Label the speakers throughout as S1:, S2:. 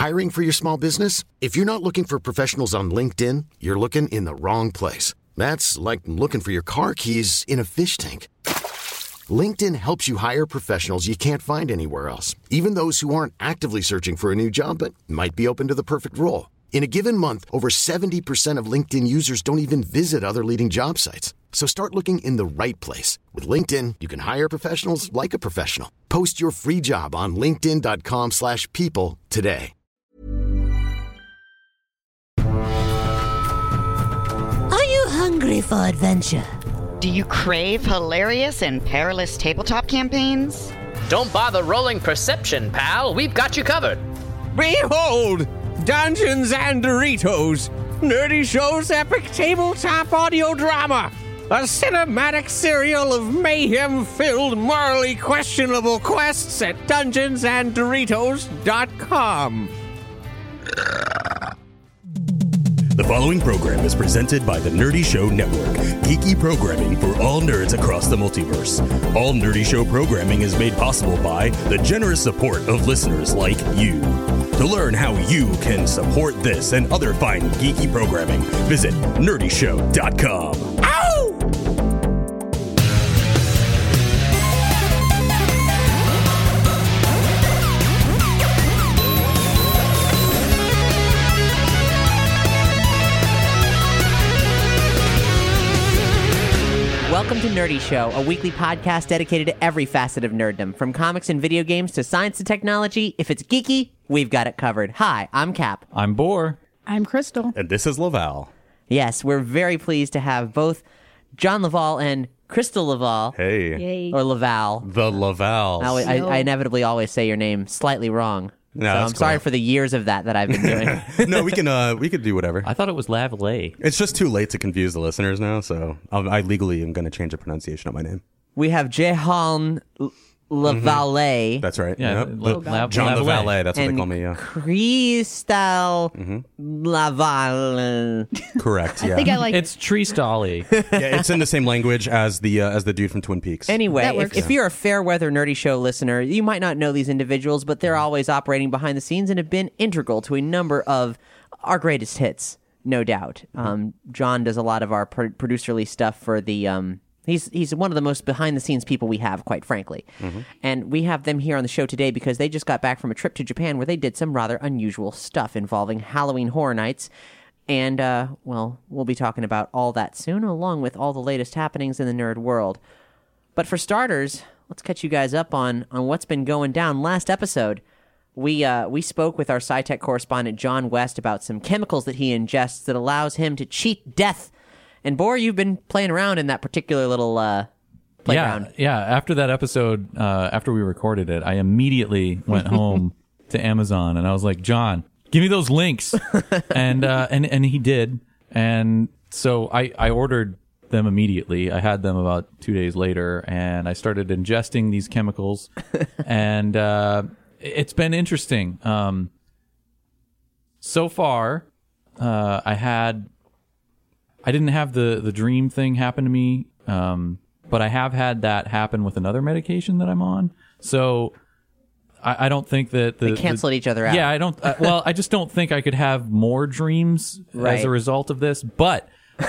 S1: Hiring for your small business? If you're not looking for professionals on LinkedIn, you're looking in the wrong place. That's like looking for your car keys in a fish tank. LinkedIn helps you hire professionals you can't find anywhere else, even those who aren't actively searching for a new job but might be open to the perfect role. In a given month, over 70% of LinkedIn users don't even visit other leading job sites. So start looking in the right place. With LinkedIn, you can hire professionals like a professional. Post your free job on linkedin.com/people today.
S2: Are you hungry for adventure?
S3: Do you crave hilarious and perilous tabletop campaigns?
S4: Don't bother rolling perception, pal. We've got you covered.
S5: Behold! Dungeons and Doritos! Nerdy Show's epic tabletop audio drama! A cinematic serial of mayhem-filled, morally questionable quests at DungeonsandDoritos.com.
S6: The following program is presented by the Nerdy Show Network, geeky programming for all nerds across the multiverse. All Nerdy Show programming is made possible by the generous support of listeners like you. To learn how you can support this and other fine geeky programming, visit nerdyshow.com. Ow!
S7: Welcome to Nerdy Show, a weekly podcast dedicated to every facet of nerddom, from comics and video games to science and technology. If it's geeky, we've got it covered. Hi, I'm Cap.
S8: I'm Boar.
S9: I'm Crystal.
S6: And this is Laval.
S7: Yes, we're very pleased to have both John Laval and Crystal Laval.
S6: Hey.
S9: Yay.
S7: Or Laval.
S6: The Lavals.
S7: I inevitably always say your name slightly wrong.
S6: No,
S7: so
S6: that's
S7: I'm sorry
S6: cool.
S7: for the years of that I've been doing.
S6: No, we could do whatever.
S8: I thought it was Lavallee.
S6: It's just too late to confuse the listeners now, so I legally am going to change the pronunciation of my name.
S7: We have Jehan Lavallee.
S6: That's right.
S8: Yeah,
S6: Yep. John the Valet, that's what they call me, yeah.
S7: Crystal Laval.
S6: Correct, yeah.
S9: I think I like
S8: It's Tree-Stolly.
S6: Yeah, it's in the same language as the dude from Twin Peaks.
S7: Anyway,
S9: That works.
S7: if you're a fair weather Nerdy Show listener, you might not know these individuals, but they're always operating behind the scenes and have been integral to a number of our greatest hits, no doubt. John does a lot of our producerly stuff for the... He's one of the most behind-the-scenes people we have, quite frankly. And we have them here on the show today because they just got back from a trip to Japan where they did some rather unusual stuff involving Halloween Horror Nights. And, well, we'll be talking about all that soon, along with all the latest happenings in the nerd world. But for starters, let's catch you guys up on what's been going down. Last episode, we spoke with our SciTech correspondent, John West, about some chemicals that he ingests that allows him to cheat death. And, Boar, you've been playing around in that particular little playground.
S8: Yeah. After that episode, after we recorded it, I immediately went home to Amazon, and I was like, John, give me those links. and he did. And so I ordered them immediately. I had them about 2 days later, and I started ingesting these chemicals. And it's been interesting. So far, I didn't have the dream thing happen to me, but I have had that happen with another medication that I'm on. So I don't think that
S7: They canceled each other out.
S8: Yeah, I don't. I just don't think I could have more dreams as a result of this. But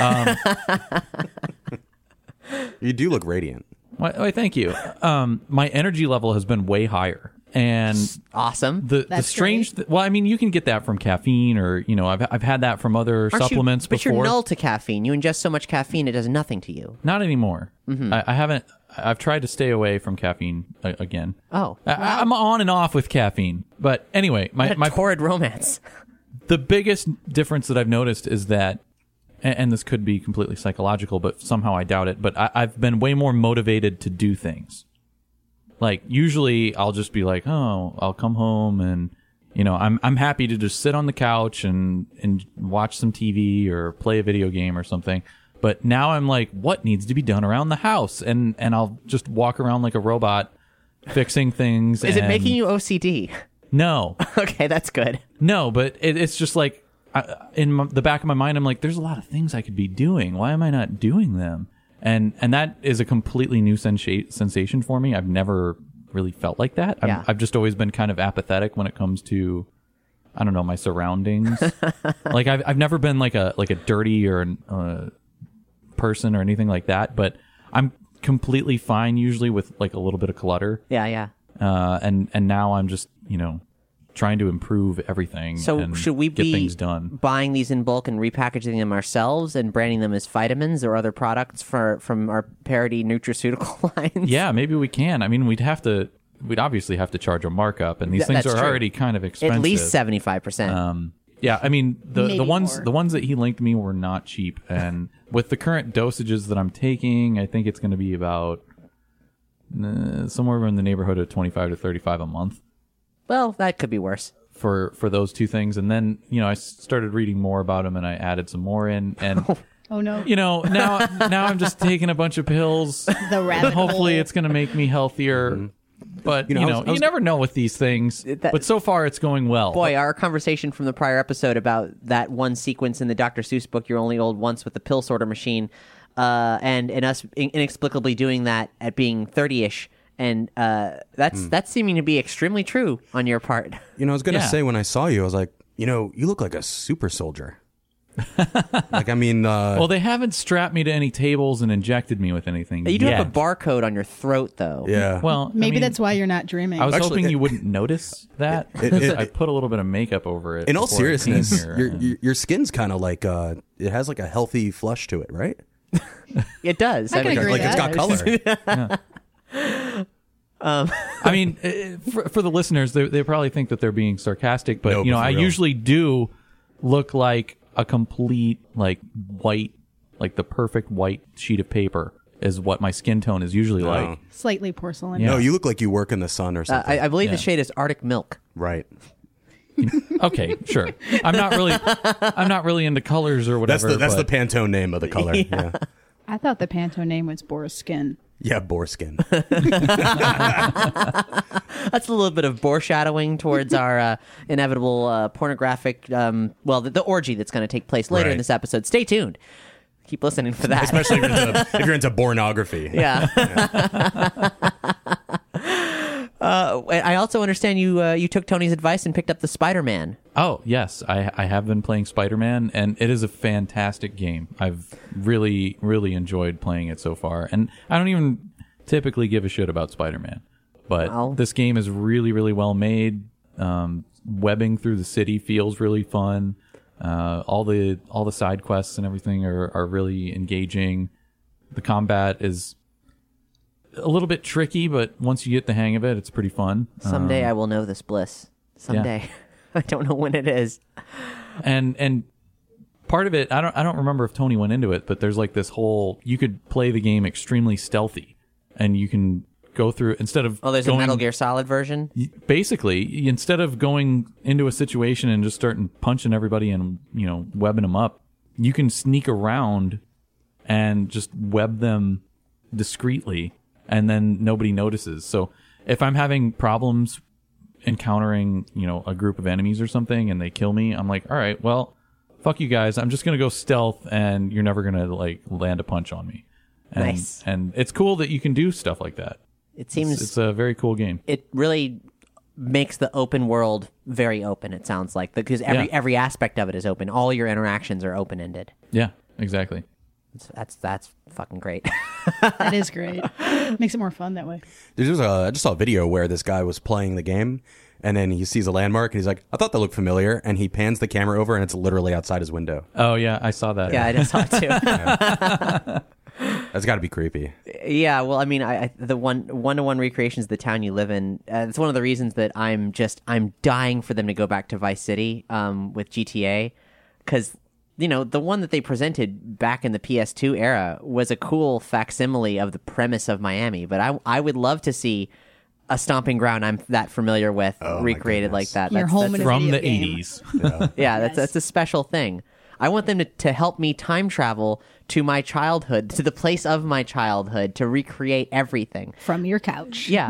S6: You do look radiant.
S8: why, thank you. My energy level has been way higher. And
S7: awesome.
S8: The strange, well, I mean, you can get that from caffeine, or I've had that from other supplements
S7: but
S8: before.
S7: you're null to caffeine. You ingest so much caffeine, it does nothing to you.
S8: Not anymore. I haven't. I've tried to stay away from caffeine again.
S7: Oh,
S8: I'm on and off with caffeine, but anyway, my
S7: torrid romance.
S8: The biggest difference that I've noticed is that, and this could be completely psychological, but somehow I doubt it. But I've been way more motivated to do things. Like, usually I'll just be like, oh, I'll come home and, I'm happy to just sit on the couch and watch some TV or play a video game or something. But now I'm like, what needs to be done around the house? And I'll just walk around like a robot fixing things.
S7: Is it making you OCD?
S8: No.
S7: Okay, that's good.
S8: No, but it's just like, in the back of my mind, I'm like, there's a lot of things I could be doing. Why am I not doing them? And that is a completely new sensation for me. I've never really felt like that.
S7: Yeah.
S8: I've just always been kind of apathetic when it comes to I don't know, my surroundings. Like I've never been like a dirty or person or anything like that, but I'm completely fine usually with like a little bit of clutter.
S7: Yeah.
S8: And now I'm just, trying to improve everything.
S7: So
S8: and
S7: should we
S8: get
S7: be
S8: things done.
S7: buying these in bulk and repackaging them ourselves and branding them as vitamins or other products from our parody nutraceutical lines?
S8: Yeah, maybe we can. I mean, we'd obviously have to charge a markup, and these things
S7: that's
S8: are
S7: true.
S8: already kind of expensive.
S7: At least 75%.
S8: Yeah, I mean
S9: Maybe
S8: the ones
S9: more.
S8: the ones that he linked me were not cheap, and with the current dosages that I'm taking, I think it's going to be about somewhere in the neighborhood of $25 to $35 a month
S7: Well, that could be worse.
S8: for those two things. And then I started reading more about them, and I added some more in, and
S9: Oh no.
S8: now I'm just taking a bunch of pills.
S9: The rabbit
S8: and hopefully
S9: hole.
S8: it's going to make me healthier. But
S5: I was-
S8: you never know with these things. But so far it's going well.
S7: Boy, our conversation from the prior episode about that one sequence in the Dr. Seuss book, You're Only Old Once, with the pill sorter machine, and us inexplicably doing that at being 30-ish, and that's seeming to be extremely true on your part.
S10: I was going to
S8: Yeah.
S10: say when I saw you, I was like, you look like a super soldier. Like, I mean,
S8: Well, they haven't strapped me to any tables and injected me with anything.
S7: You do
S8: yet.
S7: have a barcode on your throat, though.
S10: yeah.
S8: Well,
S9: Maybe
S8: I mean,
S9: that's why you're not dreaming.
S8: I was
S10: Actually,
S8: hoping you wouldn't notice that. I put a little bit of makeup over it.
S10: In all
S8: before I came
S10: seriousness,
S8: here.
S10: your skin's kind of like it has like a healthy flush to it, right?
S7: It does.
S9: I can agree
S10: Like
S9: with
S10: it's
S9: that.
S10: got color.
S8: I mean, for the listeners, they probably think that they're being sarcastic, but
S10: No, but for
S8: I
S10: real.
S8: usually do look like a complete like white, like the perfect white sheet of paper is what my skin tone is usually like.
S9: Slightly porcelain.
S8: Yeah.
S10: No, you look like you work in the sun or something.
S7: I believe
S8: Yeah.
S7: the shade is Arctic Milk.
S10: right.
S8: Okay, sure. I'm not really into colors or whatever.
S10: That's the
S8: but-
S10: Pantone name of the color. Yeah.
S9: I thought the Pantone name was Boris Skin.
S10: Yeah, boar skin.
S7: That's a little bit of foreshadowing towards our inevitable pornographic, the orgy that's going to take place later in
S10: Right.
S7: this episode. Stay tuned. Keep listening for that.
S10: Especially if you're into pornography.
S7: Yeah. I also understand you took Tony's advice and picked up the Spider-Man.
S8: Oh, yes. I have been playing Spider-Man, and it is a fantastic game. I've really, really enjoyed playing it so far. And I don't even typically give a shit about Spider-Man. But
S7: Wow.
S8: this game is really, really well made. Webbing through the city feels really fun. All the side quests and everything are really engaging. The combat is a little bit tricky, but once you get the hang of it, it's pretty fun.
S7: Someday I will know this bliss. Someday. I don't know when it is.
S8: And part of it, I don't remember if Tony went into it, but there's like this whole, you could play the game extremely stealthy, and you can go through instead of
S7: Oh, there's
S8: going,
S7: a Metal Gear Solid version?
S8: basically instead of going into a situation and just starting punching everybody and webbing them up, you can sneak around and just web them discreetly, and then nobody notices. So if I'm having problems encountering a group of enemies or something and they kill me, I'm like, all right, well, fuck you guys, I'm just gonna go stealth and you're never gonna like land a punch on me. And,
S7: Nice.
S8: And it's cool that you can do stuff like that.
S7: It seems
S8: It's a very cool game.
S7: it really makes the open world very open, it sounds like, because every aspect of it is open. All your interactions are open-ended.
S8: Yeah, exactly.
S7: That's fucking great.
S9: That is great. Makes it more fun that way.
S10: I just saw a video where this guy was playing the game, and then he sees a landmark, and he's like, I thought that looked familiar, and he pans the camera over, and it's literally outside his window.
S8: Oh yeah, I saw that.
S7: Yeah, I just saw it too.
S10: That's got to be creepy.
S7: Yeah, well, I mean, the one-to-one recreations of the town you live in. It's one of the reasons that I'm dying for them to go back to Vice City with GTA, because the one that they presented back in the PS2 era was a cool facsimile of the premise of Miami. But I would love to see a stomping ground I'm that familiar with recreated like that.
S9: Your home in a
S8: From
S9: video
S8: the
S9: game.
S8: 80s.
S7: Yeah, that's a special thing. I want them to help me time travel to my childhood, to the place of my childhood, to recreate everything.
S9: From your couch.
S7: Yeah.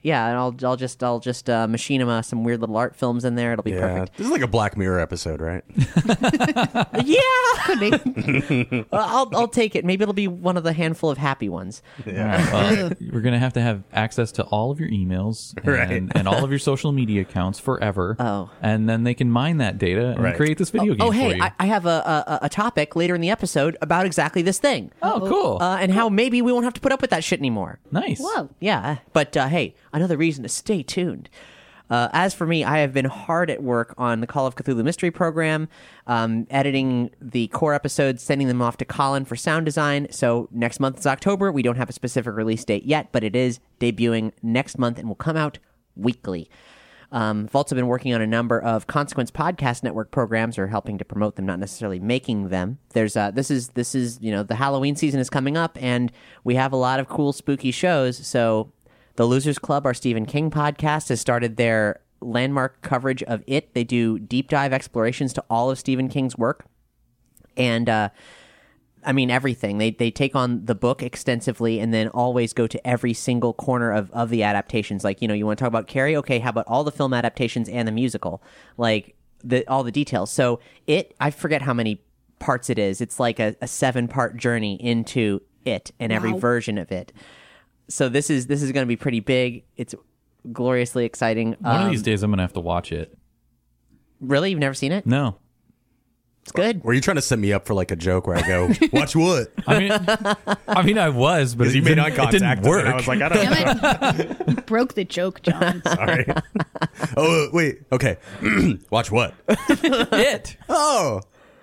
S7: Yeah, and I'll just machine him some weird little art films in there. It'll be perfect.
S10: This is like a Black Mirror episode, right?
S7: Yeah,
S9: Could be.
S7: I'll take it. Maybe it'll be one of the handful of happy ones.
S8: Well, we're going to have access to all of your emails and all of your social media accounts forever.
S7: Oh.
S8: And then they can mine that data and create this video game
S7: Oh, hey,
S8: for you.
S7: I have a topic later in the episode about exactly this thing.
S8: Oh, cool.
S7: And how maybe we won't have to put up with that shit anymore.
S8: Nice.
S9: Whoa.
S7: Yeah, but hey, another reason to stay tuned. As for me, I have been hard at work on the Call of Cthulhu Mystery Program, editing the core episodes, sending them off to Colin for sound design. So next month is October. We don't have a specific release date yet, but it is debuting next month and will come out weekly. I've also been working on a number of Consequence Podcast Network programs, or helping to promote them, not necessarily making them. There's this is the Halloween season is coming up, and we have a lot of cool spooky shows. So the Losers Club, our Stephen King podcast, has started their landmark coverage of It. They do deep dive explorations to all of Stephen King's work, and everything. They take on the book extensively and then always go to every single corner of the adaptations. Like, you want to talk about Carrie? Okay, how about all the film adaptations and the musical? Like, all the details. So I forget how many parts it is. It's like a 7-part journey into It and every version of it. So this is going to be pretty big. It's gloriously exciting.
S8: One of these days I'm going to have to watch it.
S7: Really? You've never seen it?
S8: No.
S7: It's good.
S10: Were you trying to set me up for like a joke where I go, watch what?
S8: I mean, I was, but
S10: you made eye contact.
S8: It didn't work.
S10: And I was like, I don't know.
S9: Damn it. Broke the joke, John.
S10: Sorry. Oh, wait. Okay. Watch what?
S8: It.
S10: Oh.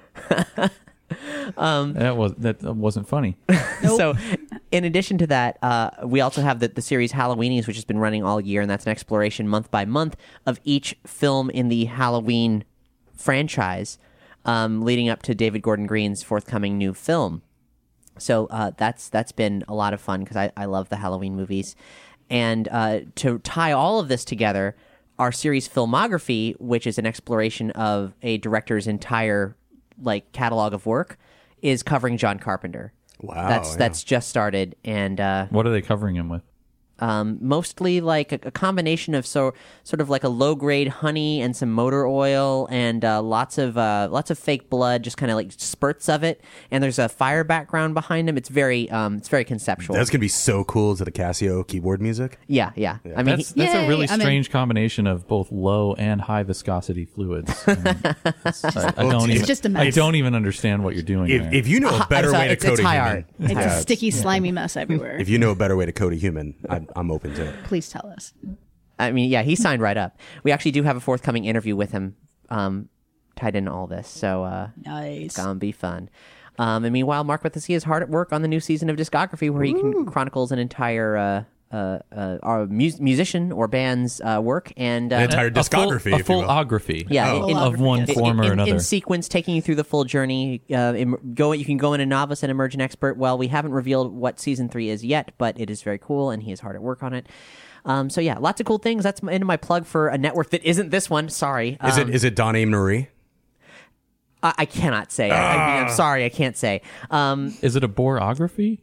S8: That wasn't funny.
S7: So, in addition to that, we also have the series Halloweenies, which has been running all year, and that's an exploration month by month of each film in the Halloween franchise, leading up to David Gordon Green's forthcoming new film. So that's been a lot of fun because I love the Halloween movies. And to tie all of this together, our series Filmography, which is an exploration of a director's entire catalog of work, is covering John Carpenter.
S10: Wow.
S7: That's just started. And
S8: what are they covering him with?
S7: Mostly like a combination of sort of like a low grade honey and some motor oil and lots of fake blood, just kind of like spurts of it. And there's a fire background behind him. It's very conceptual.
S10: That's gonna be so cool to the Casio keyboard music.
S7: Yeah. I mean,
S8: that's a really strange combination of both low and high viscosity fluids.
S9: It's just a mess.
S8: I don't even understand what you're doing.
S10: If you know a better way to code a
S7: high
S10: human,
S7: art.
S9: It's a sticky, slimy mess everywhere.
S10: if you know a better way to code a human, I'm open to it.
S9: Please tell us.
S7: I mean, yeah, he signed right up. We actually do have a forthcoming interview with him tied into all this, so
S9: Nice.
S7: It's gonna be fun. And meanwhile, Mark Mathesier is hard at work on the new season of Discography, where he chronicles an entire musician or band's work and
S10: An entire discography,
S8: a
S10: if you will.
S8: fullography.
S7: Yeah,
S8: of one form or another.
S7: In sequence, taking you through the full journey. You can go in a novice and emerge an expert. Well, we haven't revealed what season 3 is yet, but it is very cool, and he is hard at work on it. So yeah, lots of cool things. That's into my plug for a network that isn't this one. Sorry.
S10: Is it Donna Marie?
S7: I cannot say. I'm sorry, I can't say.
S8: Is it a boreography?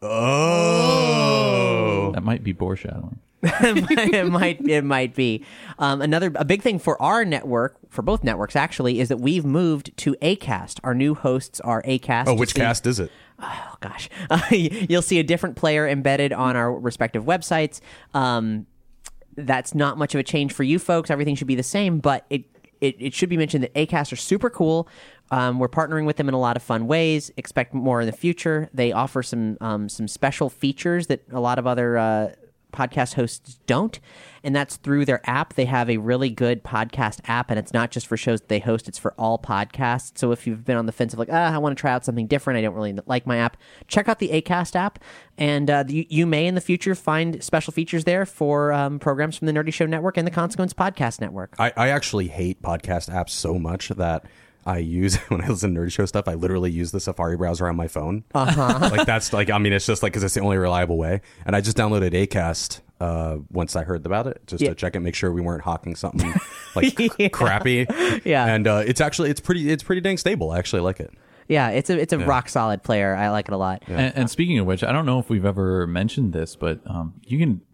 S10: Oh.
S8: That might be bore shadowing.
S7: It might be. A big thing for our network, for both networks actually, is that we've moved to Acast. Our new hosts are Acast.
S10: Oh, which cast is it?
S7: Oh gosh, you'll see a different player embedded on our respective websites. That's not much of a change for you folks. Everything should be the same, but it should be mentioned that Acast are super cool. We're partnering with them in a lot of fun ways. Expect more in the future. They offer some special features that a lot of other podcast hosts don't, and that's through their app. They have a really good podcast app, and it's not just for shows that they host, it's for all podcasts. So if you've been on the fence of like, I want to try out something different, I don't really like my app, check out the Acast app, and you may in the future find special features there for programs from the Nerdy Show Network and the Consequence Podcast Network.
S10: I actually hate podcast apps so much that I use, when I listen to Nerdy Show stuff, I literally use the Safari browser on my phone. Like that's like, I mean, it's just like, because it's the only reliable way. And I just downloaded Acast once I heard about it, just to check it, make sure we weren't hawking something like crappy.
S7: Yeah.
S10: And it's pretty dang stable. I actually like it.
S7: Yeah, it's a rock solid player. I like it a lot.
S8: And speaking of which, I don't know if we've ever mentioned this, but you can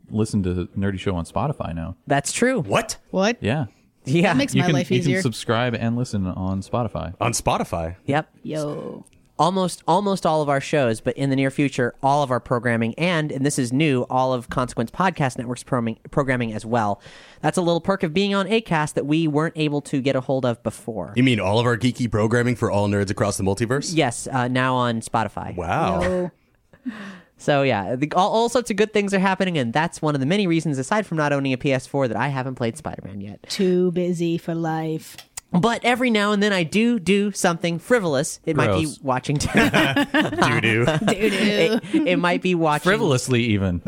S8: listen to Nerdy Show on Spotify now.
S7: That's true.
S10: What?
S9: What?
S8: Yeah.
S7: Yeah.
S9: That makes
S8: You
S9: my life
S8: you
S9: easier.
S8: can subscribe and listen on Spotify.
S10: On Spotify.
S7: Yep.
S9: Yo.
S7: Almost all of our shows, but in the near future, all of our programming and this is new, all of Consequence Podcast Network's programming as well. That's a little perk of being on Acast that we weren't able to get a hold of before.
S10: You mean all of our geeky programming for all nerds across the multiverse?
S7: Yes, now on Spotify.
S10: Wow.
S9: Yo.
S7: So yeah, all sorts of good things are happening, and that's one of the many reasons, aside from not owning a PS4, that I haven't played Spider-Man yet.
S9: Too busy for life.
S7: But every now and then I do something frivolous. It might be
S8: Gross.
S7: watching
S10: Doo-doo.
S9: Doo-doo.
S7: it might be watching
S8: Frivolously, even.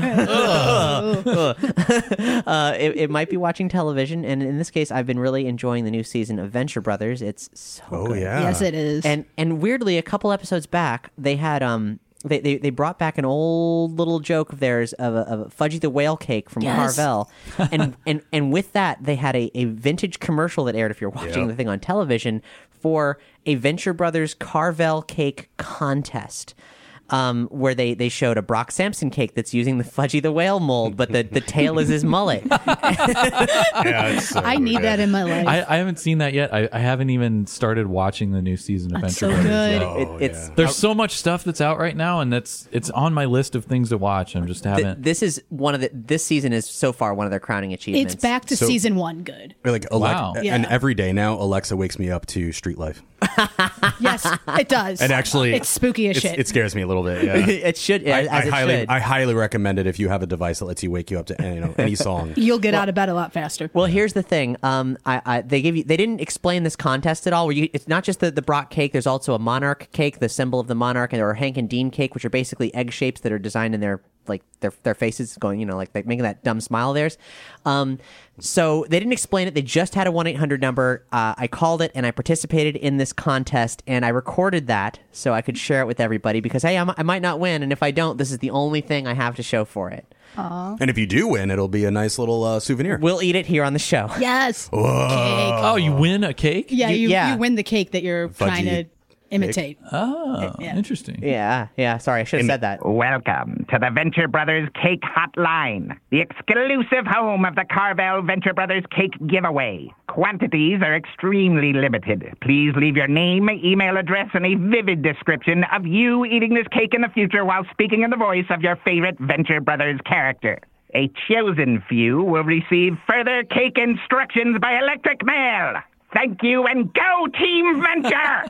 S7: it might be watching television, and in this case I've been really enjoying the new season of Venture Brothers. It's so
S10: Oh,
S7: good.
S10: yeah.
S9: Yes, it is.
S7: And weirdly, a couple episodes back, they had they brought back an old little joke of theirs of a Fudgy the Whale cake from
S9: Yes.
S7: Carvel, and with that they had a vintage commercial that aired if you're watching the thing on television for a Venture Brothers Carvel cake contest. Where they showed a Brock Sampson cake that's using the Fudgy the Whale mold, but the tail is his mullet.
S10: Yeah, it's so
S9: I need
S10: good.
S9: that in my life.
S8: I haven't seen that yet. I haven't even started watching the new season of
S9: That's
S8: Venture
S9: so
S8: Brothers
S9: good.
S8: yet.
S7: It's
S8: There's so much stuff that's out right now, and it's on my list of things to watch. I'm just haven't.
S7: this is this season is so far one of their crowning achievements.
S9: It's back to
S10: So-
S9: season 1 good.
S10: Like
S8: Wow.
S10: And
S9: Yeah.
S10: every day now, Alexa wakes me up to Street Life.
S9: Yes, it does.
S10: And actually,
S9: it's spooky as shit.
S10: It scares me a little bit. Yeah.
S7: It should, as it should.
S10: I highly recommend it if you have a device that lets you wake you up to any song.
S9: You'll get out of bed a lot faster.
S7: Well, here's the thing. They didn't explain this contest at all. Where it's not just the Brock cake. There's also a Monarch cake, the symbol of the Monarch, or Hank and Dean cake, which are basically egg shapes that are designed in their faces going, like making that dumb smile of theirs. So they didn't explain it. They just had a 1-800 number. I called it and I participated in this contest and I recorded that so I could share it with everybody because, hey, I might not win. And if I don't, this is the only thing I have to show for it.
S10: And if you do win, it'll be a nice little souvenir.
S7: We'll eat it here on the show.
S9: Yes. Cake.
S8: Oh, you win a cake?
S9: Yeah,
S7: yeah.
S9: you win the cake that you're trying to imitate.
S8: Oh,
S9: Yeah.
S8: interesting.
S7: Yeah. Sorry, I should have said that.
S11: Welcome to the Venture Brothers Cake Hotline, the exclusive home of the Carvel Venture Brothers Cake Giveaway. Quantities are extremely limited. Please leave your name, email address, and a vivid description of you eating this cake in the future while speaking in the voice of your favorite Venture Brothers character. A chosen few will receive further cake instructions by electric mail. Thank you, and go Team Venture!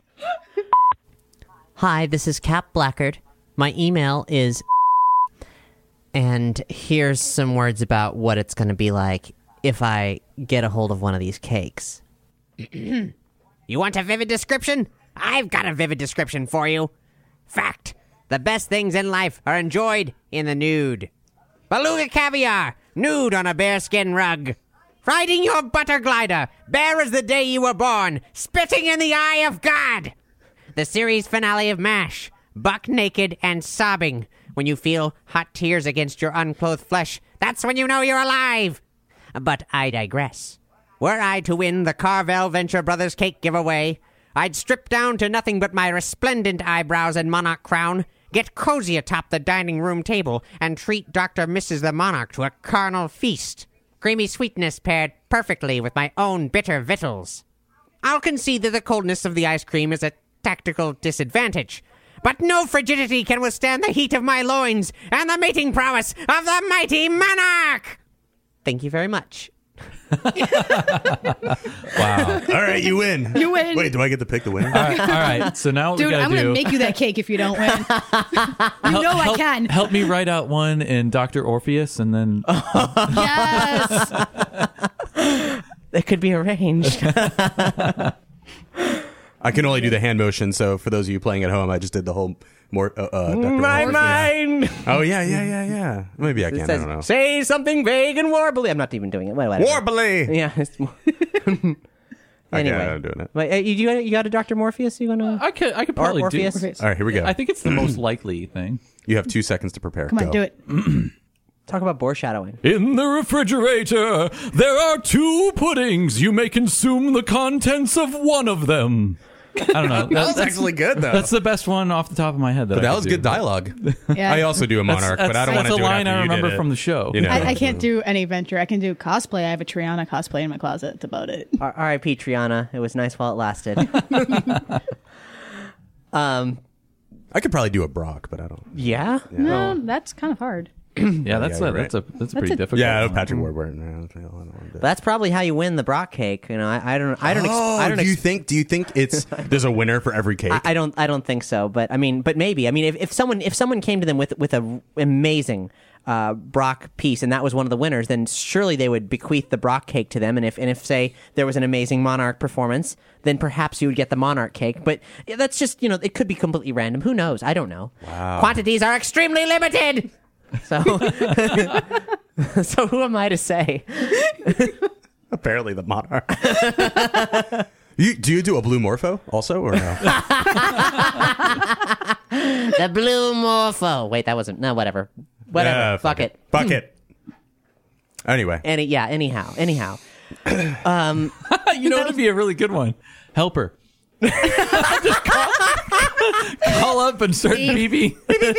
S2: Hi, this is Cap Blackard. My email is... And here's some words about what it's going to be like if I get a hold of one of these cakes.
S12: You want a vivid description? I've got a vivid description for you. Fact. The best things in life are enjoyed in the nude. Beluga caviar, nude on a bearskin rug. Riding your butter glider, bare as the day you were born, spitting in the eye of God. The series finale of MASH, buck naked and sobbing. When you feel hot tears against your unclothed flesh, that's when you know you're alive. But I digress. Were I to win the Carvel Venture Brothers Cake Giveaway, I'd strip down to nothing but my resplendent eyebrows and monarch crown, get cozy atop the dining room table, and treat Dr. Mrs. the Monarch to a carnal feast. Creamy sweetness paired perfectly with my own bitter victuals. I'll concede that the coldness of the ice cream is a tactical disadvantage, but no frigidity can withstand the heat of my loins and the mating prowess of the mighty monarch!
S7: Thank you very much.
S8: Wow.
S10: All right, you win.
S9: You win.
S10: Wait, do I get to pick the winner?
S8: All right. So now what
S9: Dude,
S8: we
S9: I'm
S8: gotta
S9: going
S8: do...
S9: to make you that cake if you don't win. I can.
S8: Help me write out one in Dr. Orpheus, and then...
S9: Yes.
S7: That could be arranged.
S10: I can only do the hand motion, so for those of you playing at home, I just did the whole Dr.
S7: My
S10: Orpheus.
S7: mind.
S10: Oh, yeah. Maybe I can. I don't know.
S7: Say something vague and warbly. I'm not even doing it. Whatever.
S10: Warbly!
S7: Yeah. Anyway,
S10: I'm doing it.
S7: Wait, you got a Dr. Morpheus? You gonna?
S8: I could probably do...
S7: Orpheus?
S10: All right, here we go.
S8: I think it's the most likely thing.
S10: You have 2 seconds to prepare.
S9: Come on,
S10: Go.
S9: do it.
S7: Talk about foreshadowing.
S8: In the refrigerator, there are 2 puddings. You may consume the contents of one of them. I don't know.
S10: That was actually good, though.
S8: That's the best one off the top of my head.
S10: But that was good dialogue.
S9: Yeah.
S10: I also do a Monarch, but I don't want to do it.
S8: That's a line
S10: after
S8: I
S10: you
S8: remember
S10: did it.
S8: from the show.
S10: You know?
S9: I can't do any Venture. I can do cosplay. I have a Triana cosplay in my closet. That's about it.
S7: R.I.P. Triana. It was nice while it lasted.
S10: I could probably do a Brock, but I don't.
S7: Yeah?
S9: No, that's kind of hard.
S8: Yeah, that's
S10: you're
S8: a pretty difficult.
S10: Yeah,
S8: one.
S10: Patrick Warburton. I don't want to do it.
S7: That's probably how you win the Brock cake. You know, I don't.
S10: Do you think it's there's a winner for every cake?
S7: I don't think so. But I mean, maybe. I mean, if someone came to them with a amazing Brock piece and that was one of the winners, then surely they would bequeath the Brock cake to them. And if say there was an amazing Monarch performance, then perhaps you would get the Monarch cake. But that's just, it could be completely random. Who knows? I don't know.
S10: Wow.
S7: Quantities are extremely limited. So, so who am I to say?
S10: Apparently the Monarch. Do you do a blue morpho also, or no?
S7: The blue morpho. Wait, that wasn't. No, whatever. Whatever. Fuck it.
S10: Fuck it. Anyway.
S7: Anyhow.
S8: You know, it'd be a really good one. Helper. Just call up and start beeping.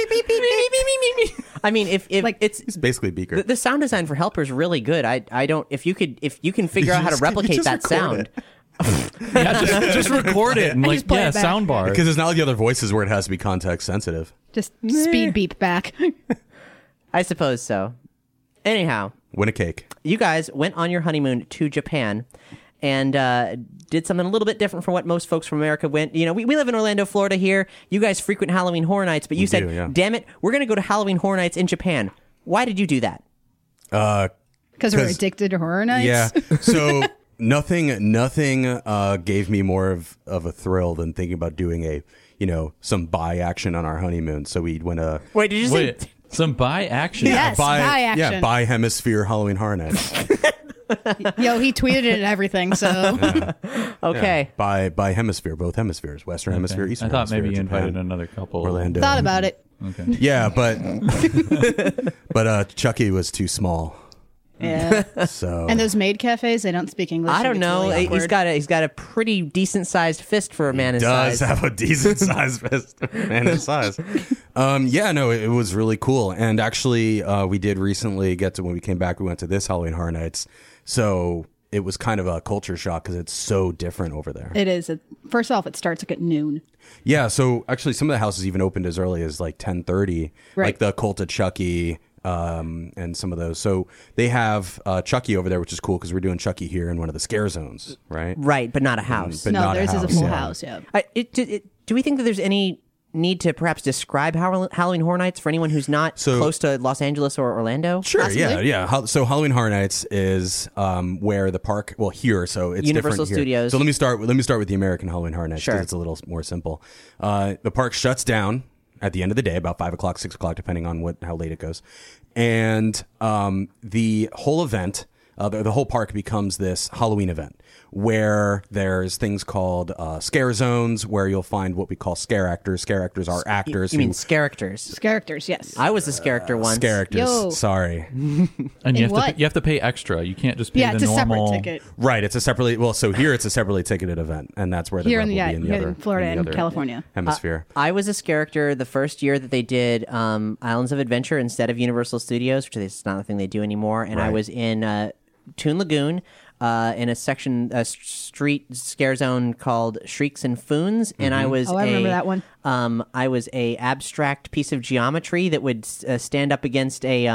S7: I mean, if
S10: it's basically Beaker.
S7: The sound design for Helper is really good. I don't. If you can figure out how to replicate that sound.
S8: Yeah, just record it and sound bar.
S10: Because it's not like the other voices where it has to be context sensitive.
S9: Just speed beep back.
S7: I suppose so. Anyhow,
S10: win a cake.
S7: You guys went on your honeymoon to Japan and did something a little bit different from what most folks from America went. We live in Orlando, Florida here. You guys frequent Halloween Horror Nights, but you said, damn it, we're going to go to Halloween Horror Nights in Japan. Why did you do that?
S9: Because we're addicted to Horror Nights?
S10: Yeah. So nothing gave me more of a thrill than thinking about doing some bi action on our honeymoon. So we went
S7: Wait, did you say...
S8: Some bi action?
S9: Yes, bi action.
S10: Yeah, bi hemisphere Halloween Horror Nights.
S9: Yo, he tweeted it and everything, so...
S7: Okay.
S10: Yeah. By hemisphere, both hemispheres, Western Hemisphere, Eastern
S8: Hemisphere. I thought
S10: Hemisphere,
S8: maybe you
S10: Japan,
S8: invited another couple.
S10: Orlando.
S9: Thought about it.
S8: Okay.
S10: Yeah, but Chucky was too small.
S9: Yeah.
S10: So
S9: and those maid cafes, they don't speak English.
S7: I don't know.
S9: Really
S7: He's got a pretty decent sized fist for a man his size.
S10: Does have a decent sized fist for a man his size. It was really cool. And actually, we did recently when we came back, we went to this Halloween Horror Nights. So it was kind of a culture shock because it's so different over there.
S9: It is. First off, it starts at noon.
S10: Yeah. So actually, some of the houses even opened as early as like 10:30.
S9: Right.
S10: Like the Cult of Chucky. And some of those. So they have Chucky over there, which is cool because we're doing Chucky here in one of the scare zones, right?
S7: Right, but not a house.
S9: Theirs is a full house, yeah.
S7: Do we think that there's any need to perhaps describe Halloween Horror Nights for anyone who's not close to Los Angeles or Orlando?
S10: Sure,
S9: Possibly.
S10: yeah. So Halloween Horror Nights is where the park, here, so it's
S7: Universal
S10: different here.
S7: Studios.
S10: So let me start with the American Halloween Horror Nights because it's a little more simple. The park shuts down at the end of the day, about 5 o'clock, 6 o'clock, depending on how late it goes. And the whole event, the whole park becomes this Halloween event where there's things called scare zones where you'll find what we call scare actors. Scare actors are actors.
S7: You mean scaractors?
S9: Scaractors, yes.
S7: I was a character once.
S10: Scaractors.
S9: Yo.
S10: Sorry.
S8: And you have to pay extra. You can't just pay the
S9: it's a
S8: normal.
S9: separate ticket.
S10: Right. It's a separately. Well, so here it's a separately ticketed event, and that's where the
S9: Here
S10: rub will be in the
S9: here
S10: other
S9: in Florida
S10: in the
S9: and
S10: other
S9: California.
S10: hemisphere.
S7: I was a character the first year that they did Islands of Adventure instead of Universal Studios, which is not a thing they do anymore. And I was in Toon Lagoon in a street scare zone called Shrieks and Foons, and I was
S9: I remember that one.
S7: I was a abstract piece of geometry that would stand up against a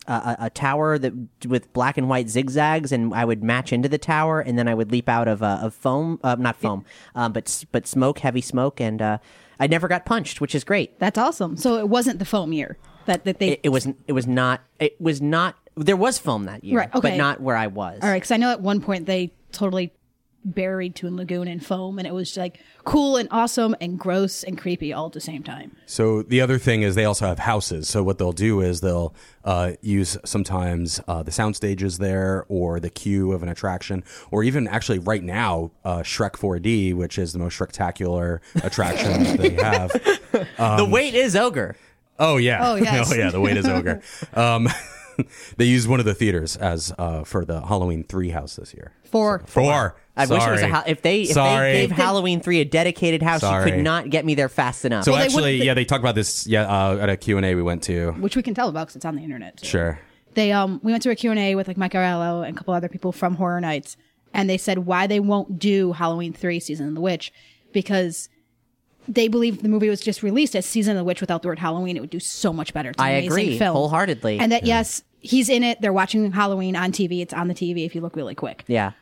S7: tower that with black and white zigzags, and I would match into the tower, and then I would leap out of foam, not foam, but smoke, heavy smoke, and I never got punched, which is great.
S9: That's awesome. So it wasn't the foam year that they.
S7: It was not. There was foam that year,
S9: Right, okay.
S7: but not where I was.
S9: All right, because I know at one point they totally buried Toon Lagoon in foam, and it was like cool and awesome and gross and creepy all at the same time.
S10: So the other thing is they also have houses. So what they'll do is they'll use sometimes the sound stages there or the queue of an attraction, or even actually right now Shrek 4D, which is the most Shrektacular attraction that they have.
S7: The wait is ogre.
S10: Oh yeah.
S9: Oh, yes.
S10: Oh yeah. The wait is ogre. They used one of the theaters as for the Halloween 3 house this year.
S9: 4.
S7: I wish it was if they gave Halloween 3 a dedicated house, you could not get me there fast enough.
S10: So actually, they talked about this at a Q&A we went to.
S9: Which we can tell about because it's on the internet. So.
S10: Sure.
S9: We went to a Q&A with like Mike Arello and a couple other people from Horror Nights, and they said why they won't do Halloween 3 Season of the Witch, because they believe the movie was just released as Season of the Witch without the word Halloween. It would do so much better. It's an amazing
S7: agree
S9: film.
S7: wholeheartedly.
S9: And that, yes, he's in it. They're watching Halloween on TV. It's on the TV if you look really quick.
S7: Yeah.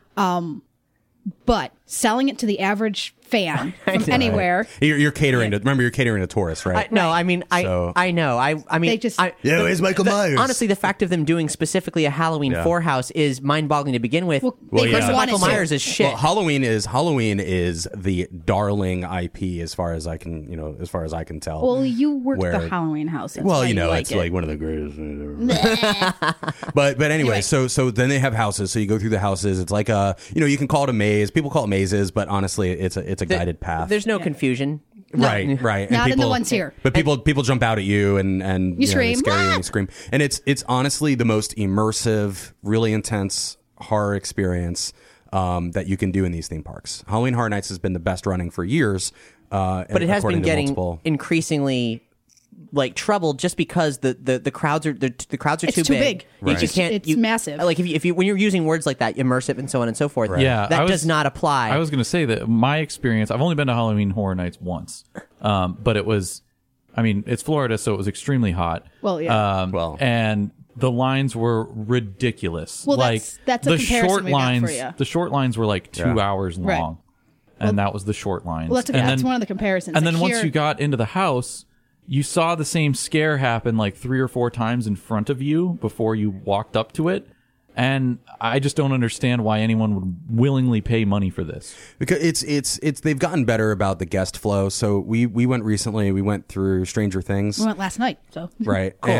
S9: But selling it to the average fan from anywhere.
S10: You're catering to. Remember, you're catering to tourists, right?
S7: I mean, I know. I mean,
S9: They just-
S10: it's Michael Myers.
S7: Honestly, the fact of them doing specifically a Halloween 4 house is mind-boggling to begin with. Michael Myers is shit.
S10: Well, Halloween is the darling IP as far as I can tell.
S9: Well, you worked the Halloween house. That's why you
S10: it's like one of the greatest. but anyway, so then they have houses. So you go through the houses. It's like you can call it a maze. People call it mazes, but honestly, it's a guided path.
S7: There's no confusion.
S10: Right. And
S9: Not in the ones here.
S10: But people jump out at you and
S9: you scream.
S10: It's scary when you scream. And it's honestly the most immersive, really intense horror experience that you can do in these theme parks. Halloween Horror Nights has been the best running for years.
S7: But it has been getting increasingly troubled just because the crowds are too big.
S10: Right.
S7: You can't.
S9: It's massive.
S7: Like if you when you're using words like that, immersive and so on and so forth.
S10: Right.
S8: Yeah,
S7: that does not apply.
S8: I was going to say that my experience. I've only been to Halloween Horror Nights once, but it was. I mean, it's Florida, so it was extremely hot.
S9: Well, yeah.
S8: And the lines were ridiculous.
S9: Well,
S8: like
S9: that's a
S8: the
S9: comparison
S8: short
S9: we got
S8: lines.
S9: for you.
S8: The short lines were like 2 hours long, and that was the short lines.
S9: Well, that's one of the comparisons.
S8: And then once you got into the house, you saw the same scare happen like 3 or 4 times in front of you before you walked up to it. And I just don't understand why anyone would willingly pay money for this.
S10: Because it's they've gotten better about the guest flow. So we went recently. We went through Stranger Things.
S9: We went last night. So
S10: right.
S7: Cool.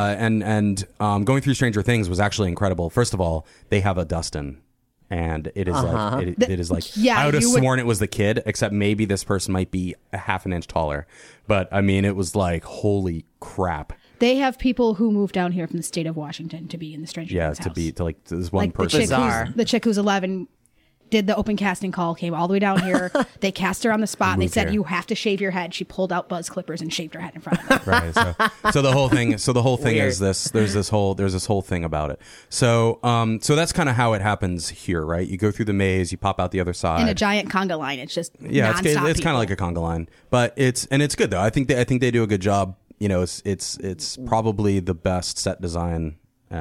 S10: And going through Stranger Things was actually incredible. First of all, they have a Dustin. And it is it is like I would have sworn it was the kid, except maybe this person might be a half an inch taller. But I mean, it was like, holy crap.
S9: They have people who moved down here from the state of Washington to be in the Stranger Things house.
S10: to this one person.
S9: The chick who's 11 did the open casting call, came all the way down here. They cast her on the spot. They said, you have to shave your head. She pulled out buzz clippers and shaved her head in front of them.
S10: Right. So the whole thing is this. There's this whole thing about it. So that's kind of how it happens here, right? You go through the maze, you pop out the other side.
S9: In a giant conga line. It's just
S10: it's kind of like a conga line, but it's good though. I think they do a good job. It's probably the best set design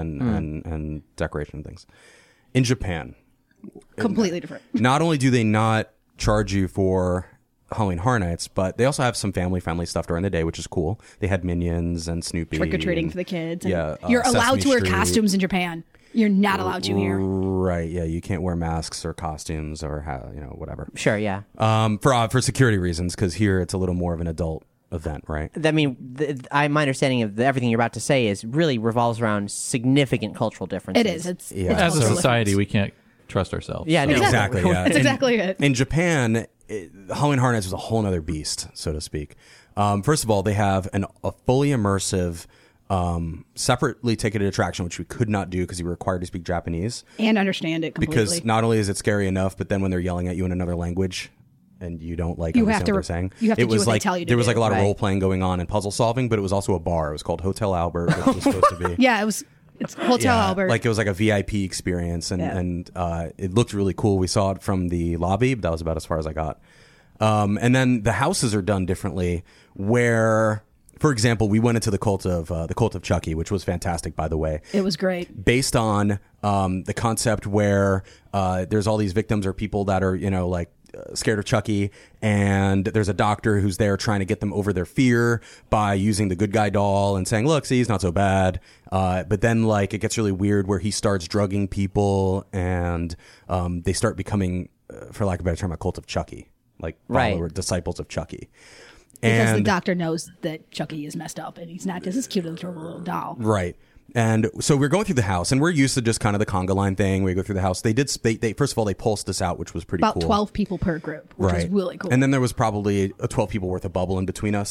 S10: and decoration and things in Japan.
S9: Completely different.
S10: Not only do they not charge you for Halloween Horror Nights, but they also have some family-friendly stuff during the day, which is cool. They had Minions and Snoopy.
S9: Trick-or-treating for the kids.
S10: Yeah.
S9: You're allowed to wear
S10: Street.
S9: costumes in Japan. You're not allowed to here.
S10: Right, yeah. You can't wear masks or costumes or whatever.
S7: Sure, yeah.
S10: For security reasons, because here it's a little more of an adult event, right?
S7: I mean, my understanding of everything you're about to say is really revolves around significant cultural differences.
S9: It is. It's
S8: as a society, we can't trust ourselves.
S7: Yeah, no.
S10: Exactly. Yeah.
S9: That's exactly it.
S10: In Japan, Halloween Horror Nights was a whole other beast, so to speak. First of all, they have a fully immersive, separately ticketed attraction, which we could not do because you were required to speak Japanese
S9: and understand it completely.
S10: Because not only is it scary enough, but then when they're yelling at you in another language and you don't understand what they're saying,
S9: you have to do what they tell you to
S10: there was
S9: do.
S10: like a lot of role playing going on and puzzle solving, but it was also a bar. It was called Hotel Albert, which was supposed to be.
S9: Yeah, it's Hotel Albert.
S10: Like it was like a VIP experience, and it looked really cool. We saw it from the lobby, but that was about as far as I got. And then the houses are done differently. Where, for example, we went into the cult of Chucky, which was fantastic, by the way.
S9: It was great,
S10: based on the concept where there's all these victims or people that are scared of Chucky, and there's a doctor who's there trying to get them over their fear by using the good guy doll and saying, look, see, he's not so bad. But then it gets really weird where he starts drugging people and they start becoming, for lack of a better term, a cult of Chucky, disciples of Chucky.
S9: Because the doctor knows that Chucky is messed up and he's not just this cute little doll.
S10: Right. And so we're going through the house, and we're used to just kind of the conga line thing. We go through the house. They first of all, they pulsed us out, which was pretty cool.
S9: About 12 people per group, which was really cool.
S10: And then there was probably 12 people worth of bubble in between us.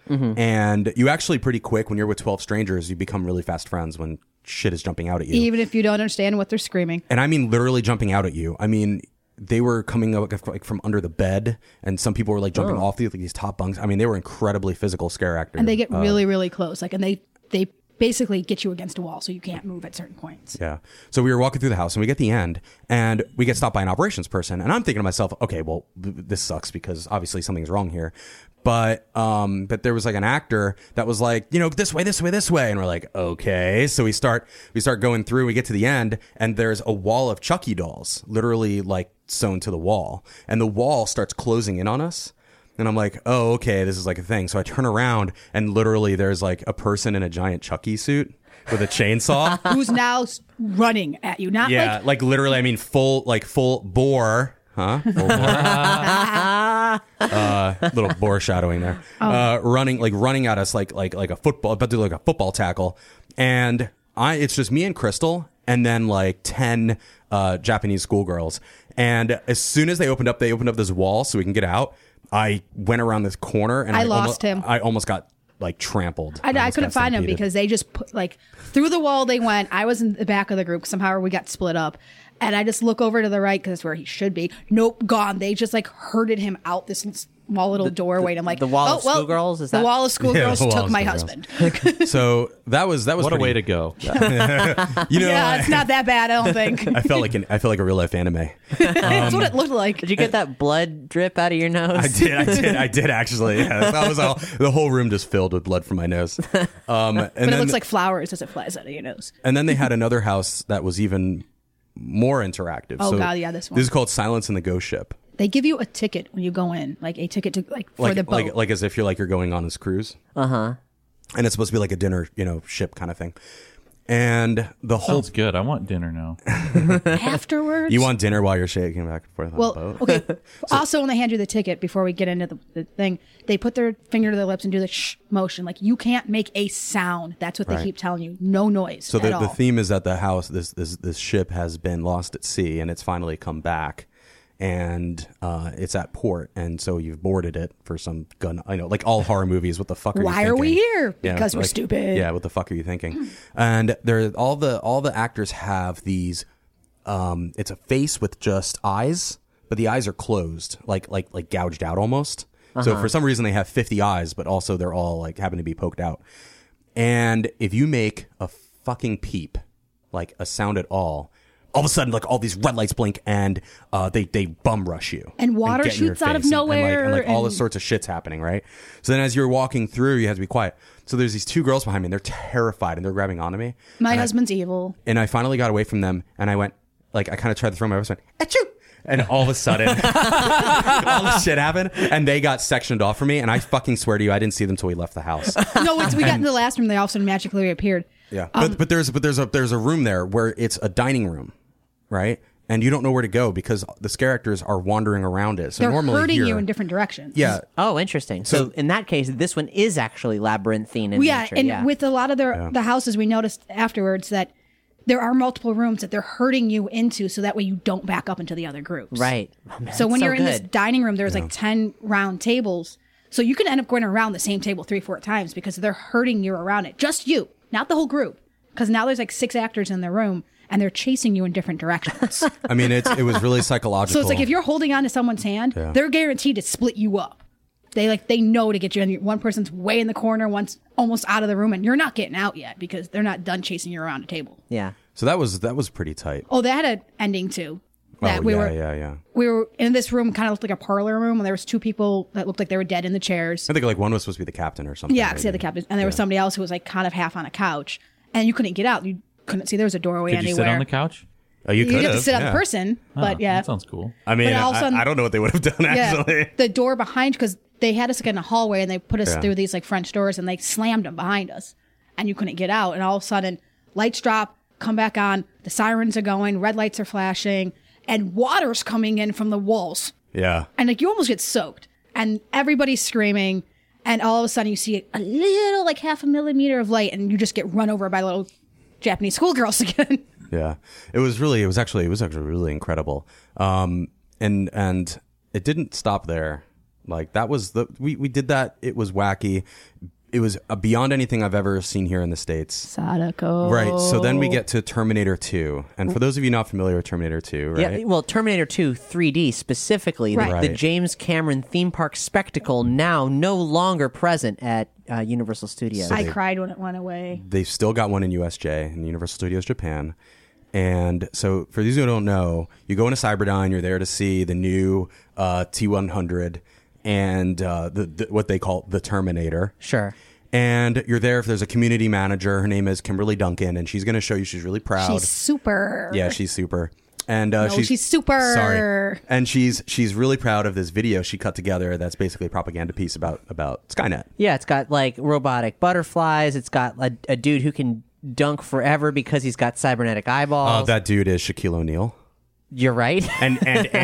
S10: And you actually pretty quick, when you're with 12 strangers, you become really fast friends when shit is jumping out at you.
S9: Even if you don't understand what they're screaming.
S10: And I mean literally jumping out at you. I mean, they were coming up like from under the bed, and some people were like jumping off these top bunks. I mean, they were incredibly physical scare actors.
S9: And they get really, really close. Like, and they basically get you against a wall so you can't move at certain points.
S10: Yeah. So we were walking through the house and we get the end and we get stopped by an operations person. And I'm thinking to myself, okay, well, this sucks because obviously something's wrong here. But there was like an actor that was like, this way, this way, this way. And we're like, okay. So we start going through, we get to the end and there's a wall of Chucky dolls, literally like sewn to the wall. And the wall starts closing in on us. And I'm like, oh, okay, this is like a thing. So I turn around and literally there's like a person in a giant Chucky suit with a chainsaw.
S9: Who's now running at you. Not
S10: like literally, I mean, full bore. Huh? Full bore. Little bore shadowing there. Running at us like a football, about to do like a football tackle. And it's just me and Crystal and then like 10 Japanese schoolgirls. And as soon as they opened up this wall so we can get out, I went around this corner and
S9: I lost him.
S10: I almost got like trampled.
S9: I couldn't find him because they just put like through the wall they went. I was in the back of the group. Somehow we got split up. And I just look over to the right because that's where he should be. Nope, gone. They just like herded him out this small little doorway. And I'm like,
S7: the wall of schoolgirls?
S9: The wall of schoolgirls took my husband.
S10: So that was
S8: what a way to go.
S9: It's not that bad. I don't think.
S10: I felt like a real life anime.
S9: That's what it looked like.
S7: Did you get that blood drip out of your nose?
S10: I did actually. Yeah, that was all. The whole room just filled with blood from my nose.
S9: But it looks like flowers as it flies out of your nose.
S10: And then they had another house that was even more interactive.
S9: Oh, God, yeah, this one.
S10: This is called Silence in the Ghost Ship.
S9: They give you a ticket when you go in, like a ticket to for the boat.
S10: Like as if you're going on this cruise.
S7: Uh-huh.
S10: And it's supposed to be like a dinner, ship kind of thing. And the whole...
S8: Sounds good. I want dinner now.
S9: Afterwards?
S10: You want dinner while you're shaking back and forth on the boat?
S9: Okay. Also, when they hand you the ticket, before we get into the thing, they put their finger to their lips and do the shh motion. Like, you can't make a sound. That's what they keep telling you. No noise
S10: So the theme is that the house, this ship has been lost at sea, and it's finally come back. And it's at port, and so you've boarded it for some gun. I know, like all horror movies. What the fuck are you thinking?
S9: Why are we here?
S10: Yeah,
S9: because we're stupid.
S10: Yeah, what the fuck are you thinking? And all the actors have these. It's a face with just eyes, but the eyes are closed, like gouged out almost. So for some reason they have 50 eyes, but also they're all like happen to be poked out. And if you make a fucking peep, like a sound at all of a sudden, like all these red lights blink and they bum rush you.
S9: And water shoots out of nowhere.
S10: And all this sorts of shit's happening, right? So then as you're walking through, you have to be quiet. So there's these two girls behind me and they're terrified and they're grabbing onto me.
S9: My husband's evil.
S10: And I finally got away from them and I went, like, I kind of tried to throw my voice, went, achoo! And all of a sudden, all this shit happened, and they got sectioned off from me. And I fucking swear to you, I didn't see them until we left the house.
S9: No, we got into the last room. They all of a sudden magically reappeared.
S10: Yeah, but there's a room there where it's a dining room, right? And you don't know where to go because the scare actors are wandering around it. So
S9: they're
S10: normally
S9: herding you in different directions.
S10: Yeah.
S7: Oh, interesting. So in that case, this one is actually labyrinthine in nature.
S9: And with a lot of the houses, we noticed afterwards that there are multiple rooms that they're herding you into so that way you don't back up into the other groups.
S7: Right. Oh, man,
S9: so when you're in this
S7: good.
S9: dining room, there's like 10 round tables. So you can end up going around the same table 3-4 times because they're herding you around it. Just you, not the whole group. Because now there's like 6 actors in the room and they're chasing you in different directions.
S10: I mean, it was really psychological.
S9: So it's like if you're holding on to someone's hand, they're guaranteed to split you up. They know to get you in. One person's way in the corner, one's almost out of the room, and you're not getting out yet because they're not done chasing you around a table.
S7: Yeah.
S10: So that was pretty tight.
S9: Oh, they had an ending too. That we were in this room, kind of looked like a parlor room, and there was 2 people that looked like they were dead in the chairs.
S10: I think like one was supposed to be the captain or something.
S9: Yeah, because they had the captain, and there was somebody else who was like kind of half on a couch, and you couldn't get out. You couldn't see there was a doorway anywhere.
S8: Could you sit on the couch?
S10: Oh, you could
S9: have to sit on the person, but
S8: that sounds cool.
S10: I mean, I don't know what they would have done actually.
S9: The door behind, because they had us like in a hallway and they put us through these like French doors and they slammed them behind us, and you couldn't get out. And all of a sudden, lights drop, come back on, the sirens are going, red lights are flashing, and water's coming in from the walls.
S10: Yeah,
S9: and like you almost get soaked, and everybody's screaming, and all of a sudden you see a little like half a millimeter of light, and you just get run over by little Japanese schoolgirls again.
S10: Yeah, it was actually really incredible. And it didn't stop there. Like that was we did that. It was wacky. It was beyond anything I've ever seen here in the States.
S9: Sadako.
S10: Right. So then we get to Terminator 2. And for those of you not familiar with Terminator 2, right?
S7: Yeah, well, Terminator 2 3D specifically, the James Cameron theme park spectacle, now no longer present at Universal Studios.
S9: I cried when it went away.
S10: They've still got one in USJ, in Universal Studios Japan. And so for these who don't know, you go into Cyberdyne, you're there to see the new T-100 and what they call the Terminator.
S7: Sure.
S10: And you're there if there's a community manager. Her name is Kimberly Duncan, and she's going to show you she's really proud.
S9: She's super.
S10: Yeah, she's super. And
S9: she's super.
S10: Sorry. And she's really proud of this video she cut together that's basically a propaganda piece about Skynet.
S7: Yeah, it's got like robotic butterflies. It's got a dude who can dunk forever because he's got cybernetic eyeballs.
S10: That dude is Shaquille O'Neal.
S7: You're right.
S10: And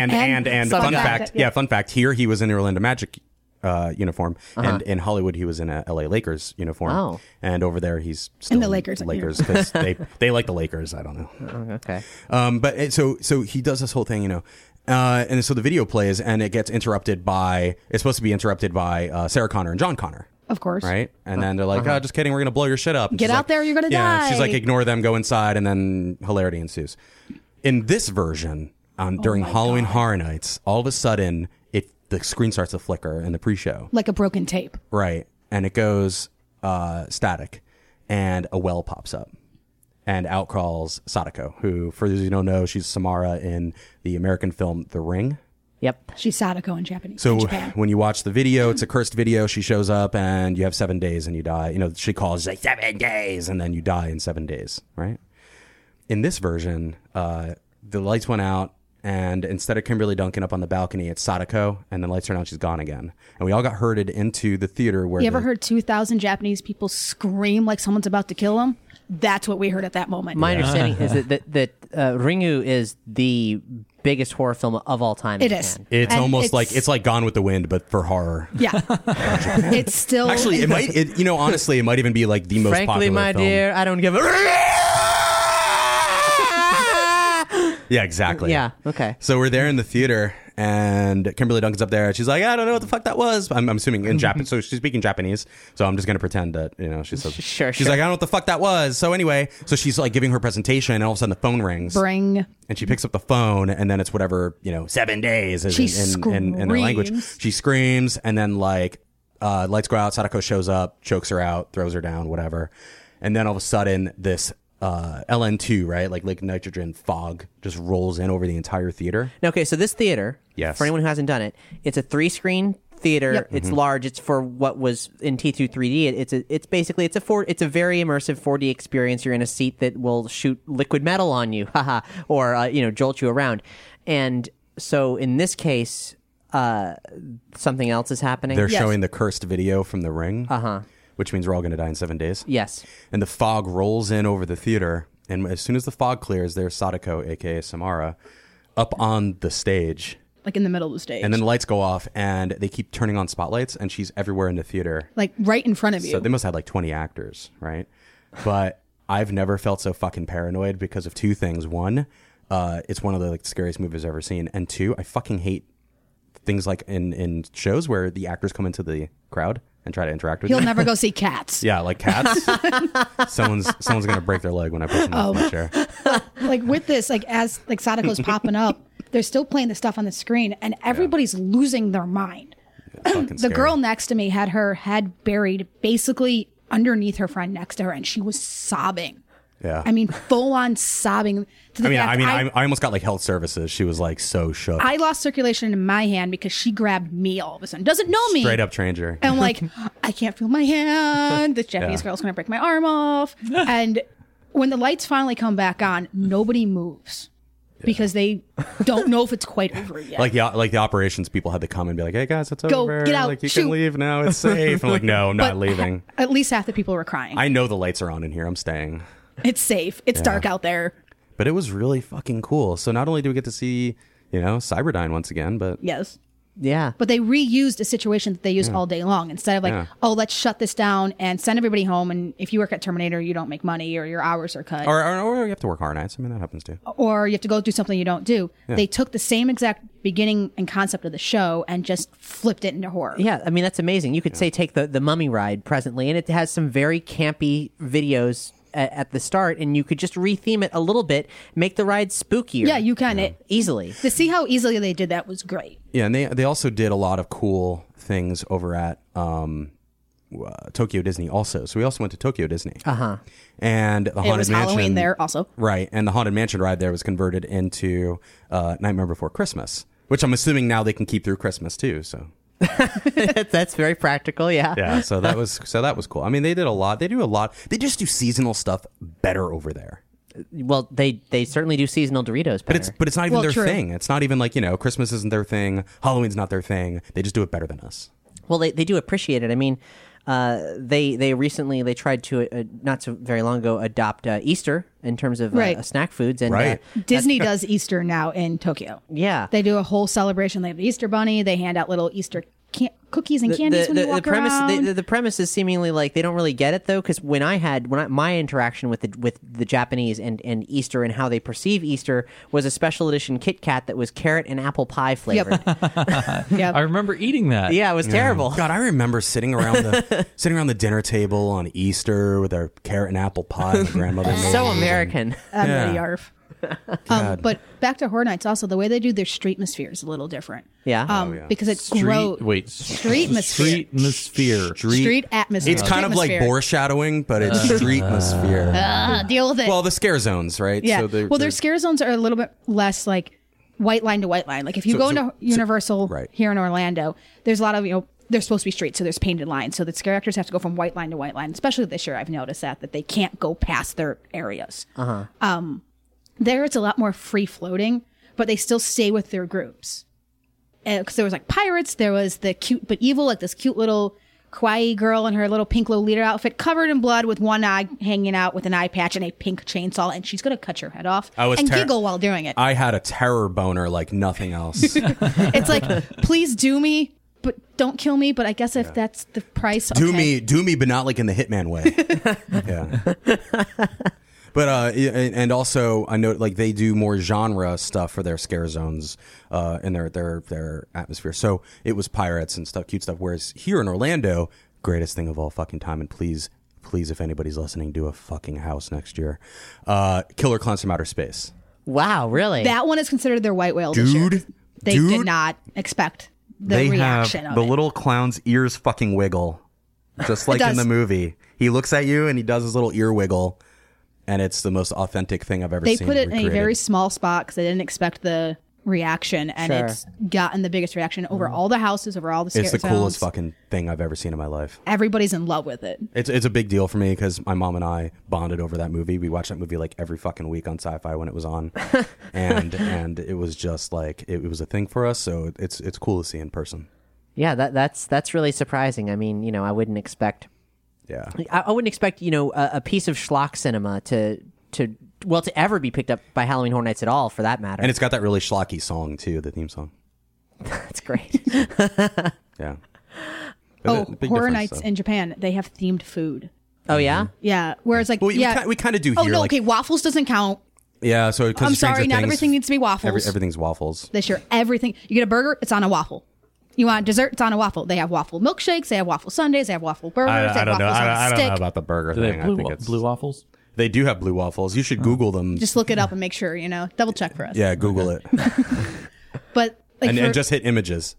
S10: fun fact, here he was in the Orlando Magic uniform, and in Hollywood he was in a LA Lakers uniform.
S7: Oh.
S10: And over there he's still
S9: in the Lakers
S10: because they like the Lakers. I don't know.
S7: Okay.
S10: But so he does this whole thing, and so the video plays and it gets interrupted by. It's supposed to be interrupted by Sarah Connor and John Connor.
S9: Of course.
S10: Right? And then they're like, just kidding, we're going to blow your shit up. And
S9: Get
S10: she's
S9: out
S10: like,
S9: there, you're going to die.
S10: She's like, ignore them, go inside, and then hilarity ensues. In this version, during Halloween Horror Nights, all of a sudden, the screen starts to flicker in the pre-show.
S9: Like a broken tape.
S10: Right. And it goes static, and a well pops up. And out crawls Sadako, who, for those who don't know, she's Samara in the American film The Ring.
S7: Yep.
S9: She's Sadako in Japanese.
S10: So
S9: in Japan.
S10: when you watch the video, it's a cursed video. She shows up and you have 7 days and you die. She calls like 7 days and then you die in 7 days, right? In this version, the lights went out and instead of Kimberly Duncan up on the balcony, it's Sadako, and then lights turn on, she's gone again. And we all got herded into the theater where
S9: you ever heard 2,000 Japanese people scream like someone's about to kill them? That's what we heard at that moment.
S7: My understanding is that Ringu is the biggest horror film of all time.
S9: It is.
S10: It's almost like it's like Gone with the Wind, but for horror.
S9: Yeah, it's still
S10: actually it might. Honestly, it might even be like the most
S7: Frankly,
S10: popular
S7: my
S10: film.
S7: dear, I don't give a.
S10: Yeah, exactly.
S7: Yeah. Okay.
S10: So we're there in the theater, and Kimberly Duncan's up there. She's like, I don't know what the fuck that was. I'm assuming in Japanese. So she's speaking Japanese. So I'm just gonna pretend that she says.
S7: Sure.
S10: She's like, I don't know what the fuck that was. So anyway, so she's like giving her presentation, and all of a sudden the phone rings.
S9: Bring.
S10: And she picks up the phone, and then it's whatever 7 days is in their language. She screams, and then lights go out. Sadako shows up, chokes her out, throws her down, whatever. And then all of a sudden this LN2, right? Like liquid nitrogen fog just rolls in over the entire theater.
S7: Okay, so this theater,
S10: yes,
S7: for anyone who hasn't done it, it's a 3-screen theater.
S9: Yep.
S7: It's large. It's for what was in T2 3D. It's basically it's a very immersive 4D experience. You're in a seat that will shoot liquid metal on you, haha, or jolt you around. And so in this case, something else is happening.
S10: They're showing the cursed video from The Ring.
S7: Uh-huh.
S10: Which means we're all going to die in 7 days.
S7: Yes.
S10: And the fog rolls in over the theater. And as soon as the fog clears, there's Sadako, a.k.a. Samara, up on the stage.
S9: Like in the middle of the stage.
S10: And then the lights go off, and they keep turning on spotlights, and she's everywhere in the theater.
S9: Like right in front of you.
S10: So they must have had like 20 actors, right? But I've never felt so fucking paranoid because of two things. One, it's one of the scariest movies I've ever seen. And two, I fucking hate things like in shows where the actors come into the crowd and try to interact with you.
S9: He'll never go see Cats.
S10: Yeah, like Cats. someone's gonna break their leg when I push them off my chair.
S9: Like with this, as Sadako's popping up, they're still playing the stuff on the screen, and everybody's losing their mind. The girl next to me had her head buried basically underneath her friend next to her, and she was sobbing.
S10: Yeah.
S9: I mean, full on sobbing.
S10: I almost got like health services. She was like so shook.
S9: I lost circulation in my hand because she grabbed me all of a sudden. Doesn't know me.
S10: Straight up trained her.
S9: And I'm like, I can't feel my hand. This Japanese girl's going to break my arm off. And when the lights finally come back on, nobody moves. Because they don't know if it's quite over yet.
S10: Like the operations people had to come and be like, "Hey guys, it's over.
S9: Get out,
S10: like you
S9: shoot.
S10: can leave now. It's safe." I'm like, "No, I'm not leaving."
S9: At least half the people were crying.
S10: I know the lights are on in here. I'm staying.
S9: It's safe. It's dark out there.
S10: But it was really fucking cool. So not only do we get to see, Cyberdyne once again, but
S9: yes,
S2: Yeah.
S9: But they reused a situation that they use all day long instead of like, oh, let's shut this down and send everybody home. And if you work at Terminator, you don't make money or your hours are cut.
S10: Or you have to work hard nights. I mean, that happens too.
S9: Or you have to go do something you don't do.
S10: Yeah.
S9: They took the same exact beginning and concept of the show and just flipped it into horror.
S2: Yeah, I mean, that's amazing. You could say take the Mummy ride presently, and it has some very campy videos at the start, and you could just retheme it a little bit, make the ride spookier.
S9: Yeah, you can.
S2: Easily.
S9: To see how easily they did that was great.
S10: Yeah, and they also did a lot of cool things over at Tokyo Disney also. So we also went to Tokyo Disney.
S2: Uh-huh.
S10: And the Haunted
S9: It was
S10: Mansion,
S9: Halloween there also.
S10: Right, and the Haunted Mansion ride there was converted into Nightmare Before Christmas, which I'm assuming now they can keep through Christmas too, so...
S2: That's very practical, yeah.
S10: Yeah, so that was cool. I mean, they did a lot. They do a lot. They just do seasonal stuff better over there.
S2: Well, they certainly do seasonal Doritos better.
S10: But it's not even their
S9: true.
S10: thing. It's not even like, Christmas isn't their thing. Halloween's not their thing. They just do it better than us.
S2: Well, they do appreciate it. I mean, they recently tried to not so very long ago adopt Easter in terms of snack foods, and
S9: Disney does Easter now in Tokyo.
S2: Yeah,
S9: they do a whole celebration. They have the Easter Bunny. They hand out little Easter cookies and candies when you walk around.
S2: The premise is seemingly like they don't really get it though, because when my interaction with the Japanese and Easter and how they perceive Easter was a special edition Kit Kat that was carrot and apple pie flavored.
S8: I remember eating that.
S2: Yeah, it was terrible.
S10: God, I remember sitting around the dinner table on Easter with our carrot and apple pie my grandmother made.
S2: So American.
S9: Yarf. But back to Horror Nights, also the way they do their streetmosphere is a little different.
S2: Yeah,
S9: because it's streetmosphere. Street atmosphere.
S10: It's kind of like foreshadowing, but it's streetmosphere.
S9: Deal with it.
S10: Well, the scare zones, right?
S9: Yeah.
S10: So
S9: their scare zones are a little bit less like white line to white line. Like if you go into Universal here in Orlando, there's a lot of they're supposed to be streets, so there's painted lines. So the scare actors have to go from white line to white line. Especially this year, I've noticed that they can't go past their areas. There, it's a lot more free floating, but they still stay with their groups. Because there was like pirates, there was the cute but evil, like this cute little kawaii girl in her little pink Lolita outfit, covered in blood with one eye hanging out with an eye patch and a pink chainsaw, and she's going to cut your head off and giggle while doing it.
S10: I had a terror boner like nothing else.
S9: It's like, please do me, but don't kill me. But I guess if that's the price, okay.
S10: Do me, but not like in the Hitman way. Yeah. But and also I know like they do more genre stuff for their scare zones in their atmosphere. So it was pirates and stuff, cute stuff. Whereas here in Orlando, greatest thing of all fucking time, and please, if anybody's listening, do a fucking house next year. Killer Clowns from Outer Space.
S2: Wow, really?
S9: That one is considered their white whale this year. They did not expect the reaction of
S10: the
S9: it.
S10: little clown's ears fucking wiggle, just like in the movie. He looks at you and he does his little ear wiggle. And it's the most authentic thing I've ever seen.
S9: They put it in a very small spot because they didn't expect the reaction, and it's gotten the biggest reaction over all the houses, over all the scare zones.
S10: It's the coolest fucking thing I've ever seen in my life.
S9: Everybody's in love with it.
S10: It's a big deal for me because my mom and I bonded over that movie. We watched that movie like every fucking week on Sci-Fi when it was on, and it was just like it was a thing for us. So it's cool to see in person.
S2: Yeah, that's really surprising. I mean, I wouldn't expect.
S10: Yeah,
S2: I wouldn't expect a piece of schlock cinema to ever be picked up by Halloween Horror Nights at all, for that matter.
S10: And it's got that really schlocky song too, the theme song.
S2: That's great.
S10: Yeah.
S9: Horror Nights in Japan, they have themed food.
S2: Oh yeah,
S9: yeah. Whereas like
S10: we kind of do here.
S9: Oh no,
S10: like,
S9: okay, waffles doesn't count.
S10: Yeah, so
S9: I'm sorry, not everything needs to be waffles.
S10: Everything's waffles
S9: This year, everything you get a burger, it's on a waffle. You want dessert? It's on a waffle. They have waffle milkshakes. They have waffle sundaes. They have waffle burgers.
S10: I don't know. I don't know
S9: stick.
S10: about the burger
S8: Do they
S10: thing.
S8: have
S10: I think it's
S8: blue waffles?
S10: They do have blue waffles. You should Google them.
S9: Just look it up and make sure, double check for us.
S10: Yeah, Google it.
S9: But like
S10: and just hit images.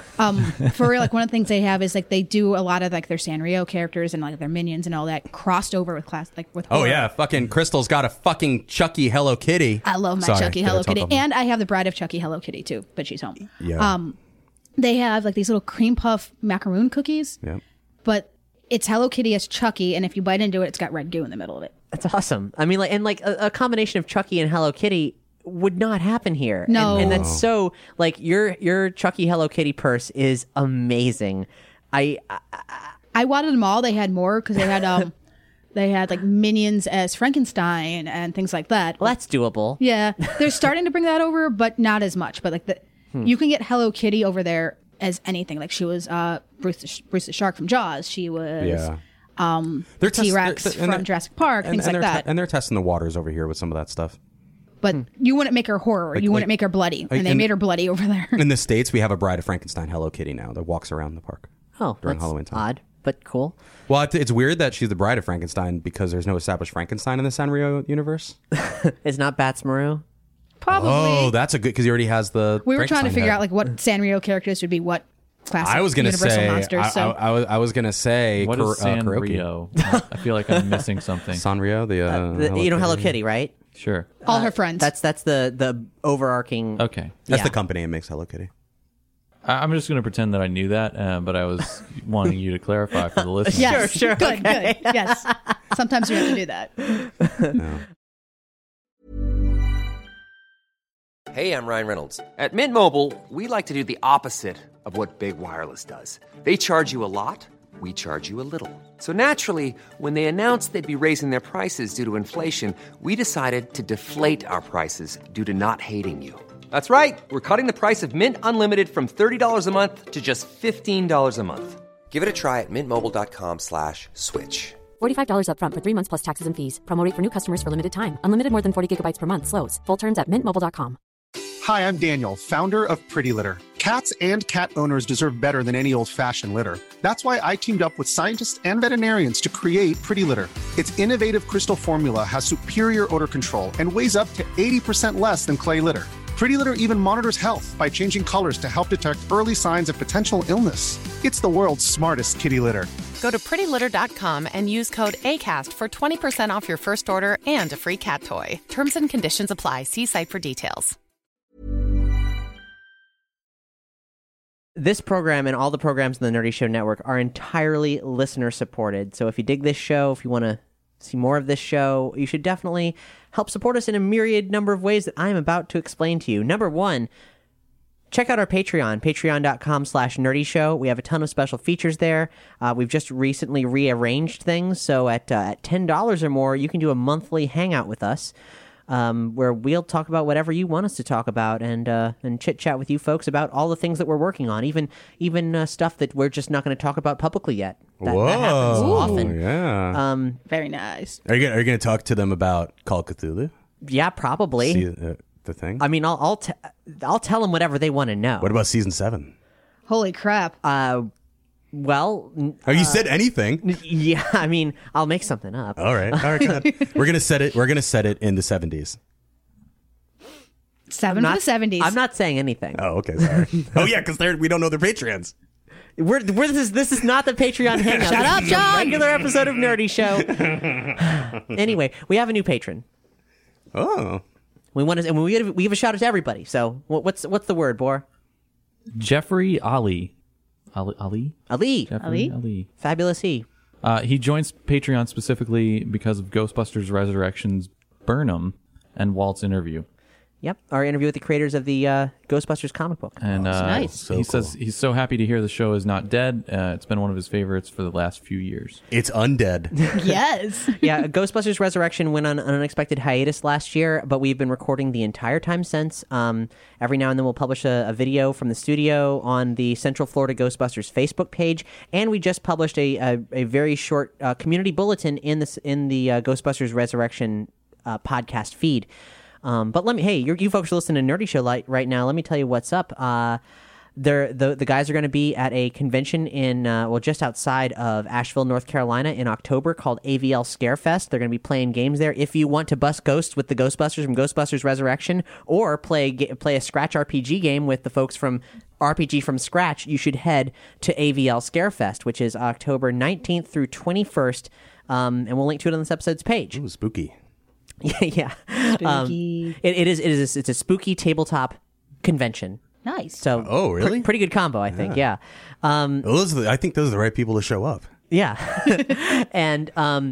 S9: For real, like one of the things they have is like they do a lot of like their Sanrio characters and like their minions and all that crossed over with with horror.
S10: Oh yeah, fucking Crystal's got a fucking Chucky Hello Kitty.
S9: I love my Chucky Hello Kitty, and I have the Bride of Chucky Hello Kitty too, but she's home.
S10: Yeah.
S9: They have like these little cream puff macaroon cookies.
S10: Yeah.
S9: But it's Hello Kitty as Chucky, and if you bite into it, it's got red goo in the middle of it.
S2: That's awesome. I mean, a combination of Chucky and Hello Kitty would not happen here.
S9: No.
S2: And that's so like your Chucky Hello Kitty purse is amazing. I
S9: wanted them all. They had more because they had they had like Minions as Frankenstein and things like that.
S2: Well, that's doable.
S9: Yeah, they're starting to bring that over, but not as much. But like you can get Hello Kitty over there as anything. Like she was Bruce the Shark from Jaws. She was
S10: They're
S9: T-Rex from Jurassic Park, things like that.
S10: And they're testing the waters over here with some of that stuff.
S9: But you wouldn't make her horror. You wouldn't make her bloody. And they made her bloody over there.
S10: In the States, we have a Bride of Frankenstein Hello Kitty now that walks around the park.
S2: Oh,
S10: during
S2: that's
S10: Halloween time.
S2: odd, but cool.
S10: Well, it's weird that she's the Bride of Frankenstein because there's no established Frankenstein in the Sanrio universe.
S2: It's not Bats Maru?
S9: Probably.
S10: Oh, that's a good, because he already has the
S9: We were trying to
S10: Frankenstein
S9: figure
S10: head.
S9: out like what Sanrio characters would be what classic
S10: I was gonna
S9: Universal
S10: say,
S9: monsters. So
S10: I was gonna say,
S8: What is
S10: Kuroki.
S8: Sanrio? I feel like I'm missing something.
S10: Sanrio,
S2: Hello Kitty, right?
S8: Sure.
S9: all her friends.
S2: That's the overarching.
S8: Okay.
S10: That's
S2: Yeah.
S10: the company that makes Hello Kitty.
S8: I'm just going to pretend that I knew that, but I was wanting you to clarify for the listeners.
S9: yes,
S2: Sure,
S9: good, good. Yes, sometimes you have to do that.
S13: Hey, I'm Ryan Reynolds. At Mint Mobile, we like to do the opposite of what Big Wireless does. They charge you a lot, we charge you a little. So naturally, when they announced they'd be raising their prices due to inflation, we decided to deflate our prices due to not hating you. That's right. We're cutting the price of Mint Unlimited from $30 a month to just $15 a month. Give it a try at mintmobile.com/switch.
S14: $45 up front for 3 months plus taxes and fees. Promo rate for new customers for limited time. Unlimited more than 40 gigabytes per month. Slows full terms at mintmobile.com.
S15: Hi, I'm Daniel, founder of Pretty Litter. Cats and cat owners deserve better than any old-fashioned litter. That's why I teamed up with scientists and veterinarians to create Pretty Litter. Its innovative crystal formula has superior odor control and weighs up to 80% less than clay litter. Pretty Litter even monitors health by changing colors to help detect early signs of potential illness. It's the world's smartest kitty litter.
S16: Go to prettylitter.com and use code ACAST for 20% off your first order and a free cat toy. Terms and conditions apply. See site for details.
S2: This program and all the programs in the Nerdy Show Network are entirely listener supported. So if you dig this show, if you want to see more of this show, you should definitely help support us in a myriad number of ways that I'm about to explain to you. Number one, check out our Patreon, patreon.com/nerdyshow. We have a ton of special features there. We've just recently rearranged things. So at $10 or more, you can do a monthly hangout with us. Where we'll talk about whatever you want us to talk about, and chit chat with you folks about all the things that we're working on, even stuff that we're just not going to talk about publicly yet. That happens often.
S10: Yeah.
S9: Very nice.
S10: Are you going to talk to them about Call of Cthulhu?
S2: Yeah, probably.
S10: See, the thing.
S2: I mean, I'll tell them whatever they want to know.
S10: What about season 7?
S9: Holy crap.
S2: Well,
S10: you said anything?
S2: Yeah, I mean, I'll make something up.
S10: All right, go ahead. We're gonna set it in the 70s.
S9: 7 for the 70s.
S2: I'm not saying anything.
S10: Oh, okay, sorry. Oh yeah, because we don't know their Patreons.
S2: This is not the Patreon hangout.
S9: Shut up,
S2: This is a
S9: John!
S2: regular episode of Nerdy Show. Anyway, we have a new patron.
S10: Oh,
S2: we want to, and we give a shout out to everybody. So what's the word, Bor?
S8: Jeffrey Ali. Ali? Jeffrey Ali.
S2: Fabulous E.
S8: He joins Patreon specifically because of Ghostbusters Resurrection's Burnham and Walt's interview.
S2: Yep, our interview with the creators of the Ghostbusters comic book.
S8: And
S9: nice.
S8: He says he's so happy to hear the show is not dead. It's been one of his favorites for the last few years.
S10: it's undead.
S9: Yes.
S2: Yeah, Ghostbusters Resurrection went on an unexpected hiatus last year, but we've been recording the entire time since. Every now and then we'll publish a video from the studio on the Central Florida Ghostbusters Facebook page, and we just published a very short community bulletin in the Ghostbusters Resurrection podcast feed. But you folks are listening to Nerdy Show right now. Let me tell you what's up. The guys are going to be at a convention in just outside of Asheville, North Carolina, in October called AVL Scarefest. They're going to be playing games there. If you want to bust ghosts with the Ghostbusters from Ghostbusters Resurrection, or play a Scratch RPG game with the folks from RPG from Scratch, you should head to AVL Scarefest, which is October 19th through 21st, and we'll link to it on this episode's page.
S10: Ooh, spooky.
S2: Yeah.
S9: Spooky.
S2: It's a spooky tabletop convention.
S9: Nice.
S2: So,
S10: Oh, really?
S2: Pretty good combo, I think. Yeah.
S10: I think those are the right people to show up.
S2: Yeah. And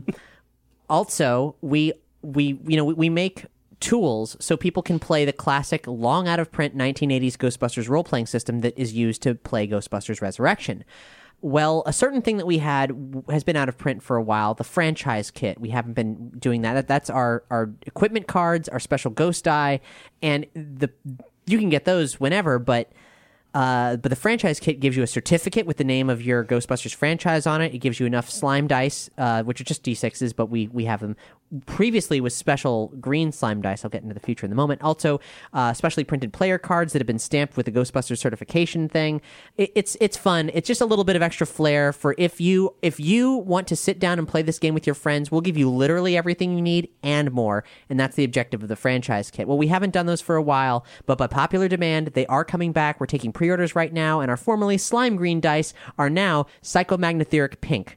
S2: also we make tools so people can play the classic long out of print 1980s Ghostbusters role-playing system that is used to play Ghostbusters Resurrection. Well, a certain thing that we had has been out of print for a while, the franchise kit. We haven't been doing that. That's our equipment cards, our special ghost die, and you can get those whenever, but But the franchise kit gives you a certificate with the name of your Ghostbusters franchise on it. It gives you enough slime dice, which are just D6s, but we have them previously with special green slime dice. I'll get into the future in the moment. Also, specially printed player cards that have been stamped with the Ghostbusters certification thing. It's fun. It's just a little bit of extra flair for if you want to sit down and play this game with your friends. We'll give you literally everything you need and more, and that's the objective of the franchise kit. Well, we haven't done those for a while, but by popular demand, they are coming back. We're taking pre-orders right now, and our formerly slime green dice are now Psychomagnetheric pink.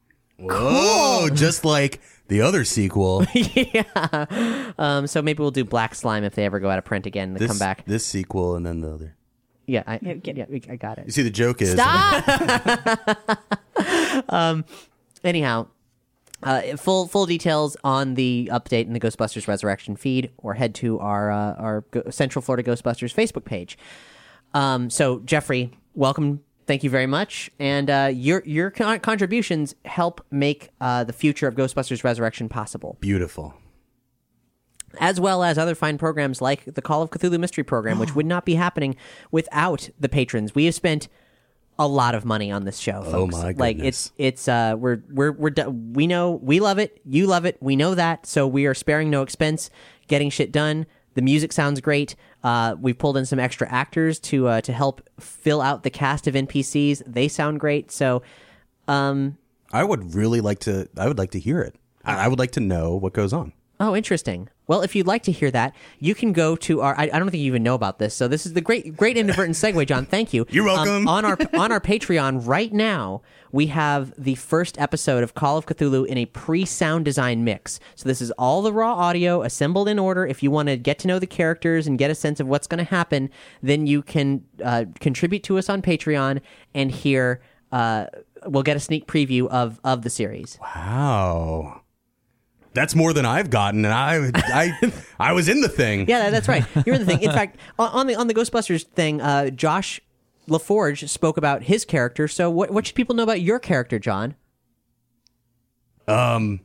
S10: Whoa, just like the other sequel.
S2: Yeah. So maybe we'll do black slime if they ever go out of print again and come back.
S10: This sequel and then the other.
S2: Yeah, I got it.
S10: You see, the joke is...
S2: Stop! Anyhow, full details on the update in the Ghostbusters Resurrection feed, or head to our Central Florida Ghostbusters Facebook page. So, Jeffrey, welcome. Thank you very much. And your contributions help make the future of Ghostbusters Resurrection possible.
S10: Beautiful.
S2: As well as other fine programs like the Call of Cthulhu Mystery Program, which would not be happening without the patrons. We have spent a lot of money on this show, folks.
S10: Oh my goodness.
S2: Like it's we know we love it, you love it, we know that, so we are sparing no expense getting shit done. The music sounds great. We've pulled in some extra actors to help fill out the cast of NPCs. They sound great. So,
S10: I would really like to. I would like to hear it. I would like to know what goes on.
S2: Oh, interesting. Well, if you'd like to hear that, you can go to our. I don't think you even know about this. So this is the great inadvertent segue, John. Thank you.
S10: You're welcome.
S2: On our Patreon right now, we have the first episode of Call of Cthulhu in a pre-sound design mix. So this is all the raw audio assembled in order. If you want to get to know the characters and get a sense of what's going to happen, then you can contribute to us on Patreon and hear. We'll get a sneak preview of the series.
S10: Wow. That's more than I've gotten, and I was in the thing.
S2: Yeah, that's right. You're in the thing. In fact, on the Ghostbusters thing, Josh LaForge spoke about his character. So, what should people know about your character, John?
S10: You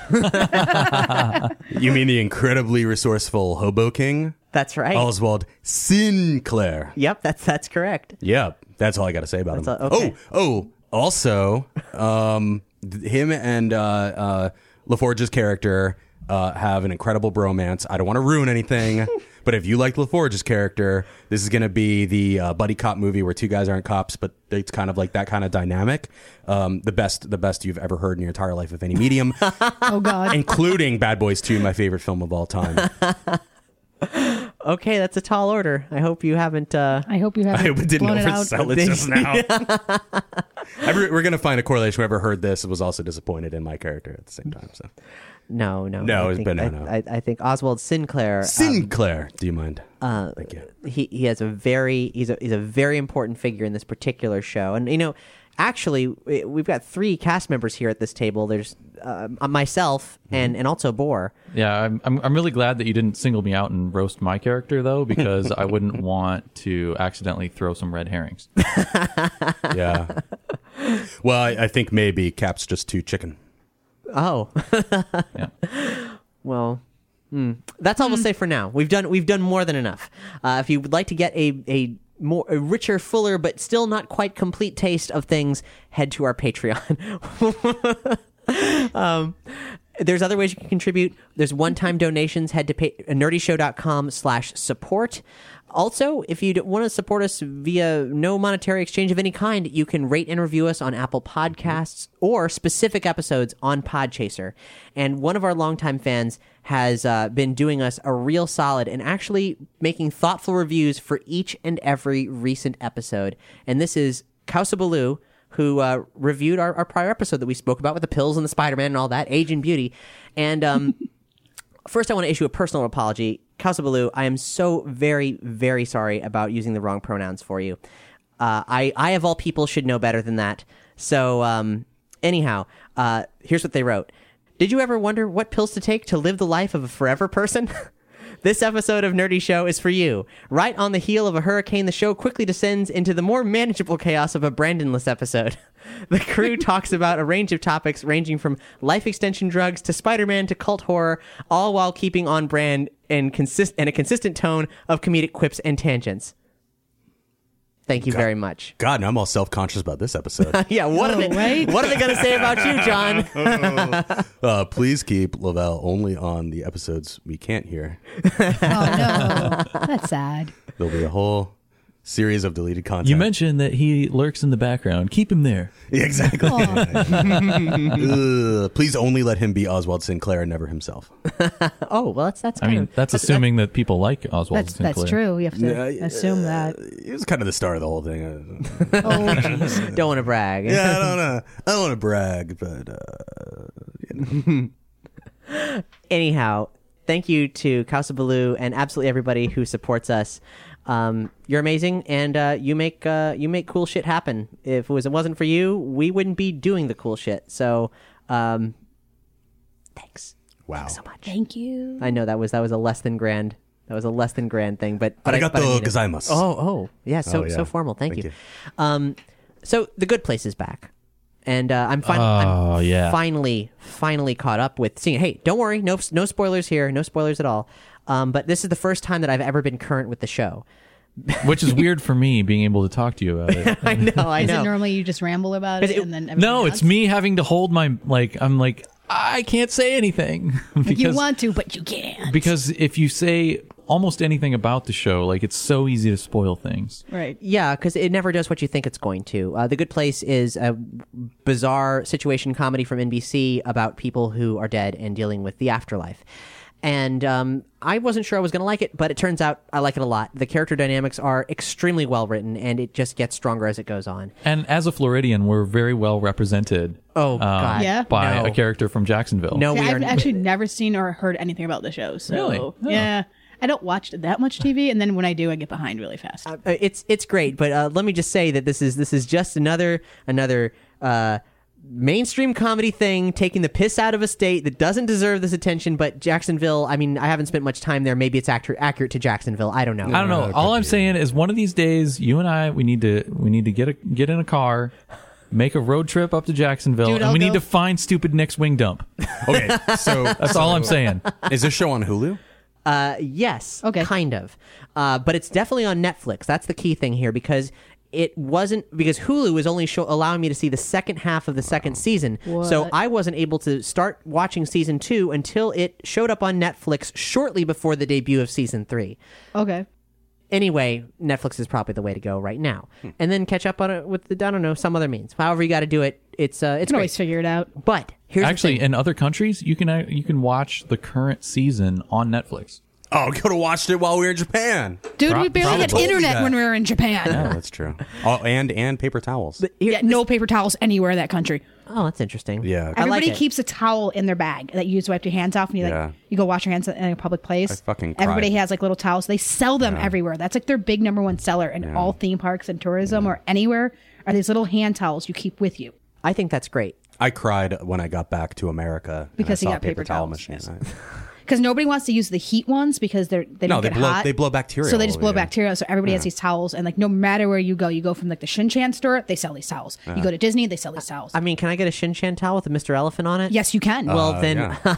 S10: mean the incredibly resourceful Hobo King?
S2: That's right.
S10: Oswald Sinclair.
S2: Yep, that's correct.
S10: Yep, that's all I got to say about him.
S2: Okay.
S10: Also, him and LaForge's character have an incredible bromance. I don't want to ruin anything, but if you like LaForge's character, this is going to be the buddy cop movie where two guys aren't cops, but it's kind of like that kind of dynamic. The best you've ever heard in your entire life of any medium.
S9: Oh, God.
S10: Including Bad Boys 2, my favorite film of all time.
S2: Okay, that's a tall order. I hope you haven't.
S9: I hope it didn't
S10: oversell it just now. We're going to find a correlation. Whoever heard this was also disappointed in my character at the same time. So
S2: no.
S10: I
S2: think Oswald Sinclair.
S10: Sinclair, do you mind? Thank you.
S2: He has he's a very important figure in this particular show, and actually, we've got 3 cast members here at this table. There's myself and also Boar.
S8: Yeah, I'm really glad that you didn't single me out and roast my character, though, because I wouldn't want to accidentally throw some red herrings.
S10: Yeah. Well, I think maybe Cap's just too chicken.
S2: Oh.
S8: Yeah.
S2: Well, that's all we'll say for now. We've done more than enough. If you would like to get a richer, fuller, but still not quite complete taste of things, head to our Patreon. There's other ways you can contribute. There's one-time donations. Head to nerdyshow.com/support. Also, if you want to support us via no monetary exchange of any kind, you can rate and review us on Apple Podcasts or specific episodes on Podchaser. And one of our longtime fans has been doing us a real solid and actually making thoughtful reviews for each and every recent episode. And this is Kausabalu, who reviewed our prior episode that we spoke about with the pills and the Spider-Man and all that, Age and Beauty. And first I want to issue a personal apology. Kausabalu, I am so very, very sorry about using the wrong pronouns for you. I of all people, should know better than that. So anyhow, here's what they wrote. Did you ever wonder what pills to take to live the life of a forever person? This episode of Nerdy Show is for you. Right on the heel of a hurricane, the show quickly descends into the more manageable chaos of a Brandonless episode. The crew talks about a range of topics ranging from life extension drugs to Spider-Man to cult horror, all while keeping on brand and a consistent tone of comedic quips and tangents. Thank you very much.
S10: God, now I'm all self-conscious about this episode.
S2: Yeah, what are they going to say about you, John?
S10: Please keep Lavelle only on the episodes we can't hear.
S9: Oh, no. That's sad.
S10: There'll be a whole series of deleted content.
S8: You mentioned that he lurks in the background. Keep him there.
S10: Yeah, exactly. Please only let him be Oswald Sinclair and never himself.
S2: Oh, well, that's
S8: I mean, that's assuming that people like Oswald Sinclair.
S9: That's true. You have to assume that.
S10: He was kind of the star of the whole thing.
S9: Oh, jeez.
S2: Don't want to brag.
S10: Yeah, I don't want to brag, but
S2: Anyhow, thank you to Kausa Baloo and absolutely everybody who supports us. You're amazing, and you make cool shit happen. If it wasn't for you, we wouldn't be doing the cool shit. So, thanks.
S10: Wow.
S2: Thanks so much.
S9: Thank you.
S2: I know that was a less than grand. That was a less than grand thing, but
S10: Arigato
S2: I
S10: gozaimasu.
S2: Oh, yeah. So formal. Thank you. So The Good Place is back, and I'm finally caught up with seeing. Hey, don't worry, no spoilers here, no spoilers at all. But this is the first time that I've ever been current with the show.
S8: Which is weird for me being able to talk to you about it.
S2: I know.
S9: Is it normally you just ramble about it and then everything
S8: No,
S9: else?
S8: it's me having to hold my, I can't say anything.
S9: Because, you want to, but you can't.
S8: Because if you say almost anything about the show, it's so easy to spoil things.
S9: Right.
S2: Yeah, because it never does what you think it's going to. The Good Place is a bizarre situation comedy from NBC about people who are dead and dealing with the afterlife. And I wasn't sure I was going to like it, but it turns out I like it a lot. The character dynamics are extremely well written, and it just gets stronger as it goes on.
S8: And as a Floridian, we're very well represented.
S2: Oh, God.
S9: Yeah?
S8: By a character from Jacksonville.
S2: No,
S9: yeah, I've actually never seen or heard anything about the show. So,
S8: really? Oh.
S9: Yeah. I don't watch that much TV, and then when I do, I get behind really fast.
S2: It's great, but let me just say that this is just another mainstream comedy thing taking the piss out of a state that doesn't deserve this attention. But Jacksonville, I mean, I haven't spent much time there. Maybe it's accurate to Jacksonville. I don't know.
S8: I don't know. All I'm saying is one of these days, you and I, we need to get in a car, make a road trip up to Jacksonville,
S9: Dude,
S8: and we
S9: I'll
S8: need
S9: go.
S8: to find stupid Nick's wing dump.
S10: Okay, so
S8: That's all I'm saying.
S10: Is this show on Hulu?
S2: Yes.
S9: Okay.
S2: Kind of. But it's definitely on Netflix. That's the key thing here, because Hulu is only allowing me to see the second half of the second season.
S9: What?
S2: So I wasn't able to start watching season 2 until it showed up on Netflix shortly before the debut of season 3.
S9: Okay.
S2: Anyway, Netflix is probably the way to go right now. And then catch up on it with some other means. However you got to do it, it's
S9: You can
S2: great.
S9: always figure it out.
S2: But here's
S8: Actually,
S2: the thing.
S8: in other countries, you can watch the current season on Netflix.
S10: Oh, we could have watched it while we were in Japan.
S9: Dude, we barely had
S10: probably.
S9: internet when we were in Japan.
S10: Yeah, that's true. Oh, and paper towels.
S9: Yeah, no paper towels anywhere in that country.
S2: Oh, that's interesting.
S10: Yeah.
S9: Everybody
S2: it.
S9: keeps a towel in their bag that you use to wipe your hands off, and you go wash your hands in a public place.
S10: I fucking cried.
S9: Everybody has little towels. They sell them everywhere. That's their big number one seller in all theme parks and tourism or anywhere. Are these little hand towels you keep with you?
S2: I think that's great.
S10: I cried when I got back to America
S9: Because
S10: and I
S9: you
S10: saw
S9: got paper
S10: towel
S9: towels,
S10: machine.
S9: yes. Because nobody wants to use the heat ones because they don't get hot.
S10: They blow bacteria.
S9: So they just blow
S10: yeah.
S9: bacteria. So everybody has these towels, and no matter where you go from the Shin-Chan store, they sell these towels. You go to Disney, they sell these towels.
S2: I mean, can I get a Shin-Chan towel with a Mr. Elephant on it?
S9: Yes, you can.
S2: Well, then,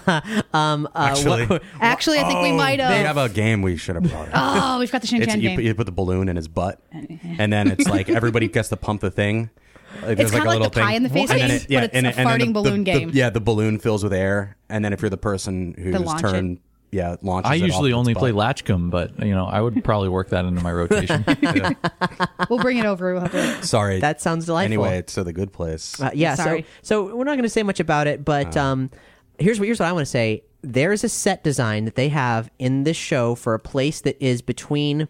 S10: Actually,
S9: I think we might
S10: They have a game we should have brought.
S9: Oh, we've got the Shin-Chan game.
S10: You put the balloon in his butt, and then it's like everybody gets to pump the thing.
S9: It's kind of like the pie in the face game, but it's a farting balloon game.
S10: The balloon fills with air, and then if you're the person whose turn, launches
S8: I
S10: it
S8: usually
S10: off
S8: only
S10: its
S8: play
S10: butt.
S8: Latchcomb, but I would probably work that into my rotation.
S9: We'll bring it over. We'll have to...
S10: Sorry,
S2: that sounds delightful.
S10: Anyway, it's The Good Place.
S2: Yeah,
S9: Sorry.
S2: so we're not going to say much about it, but here's what I want to say. There's a set design that they have in this show for a place that is between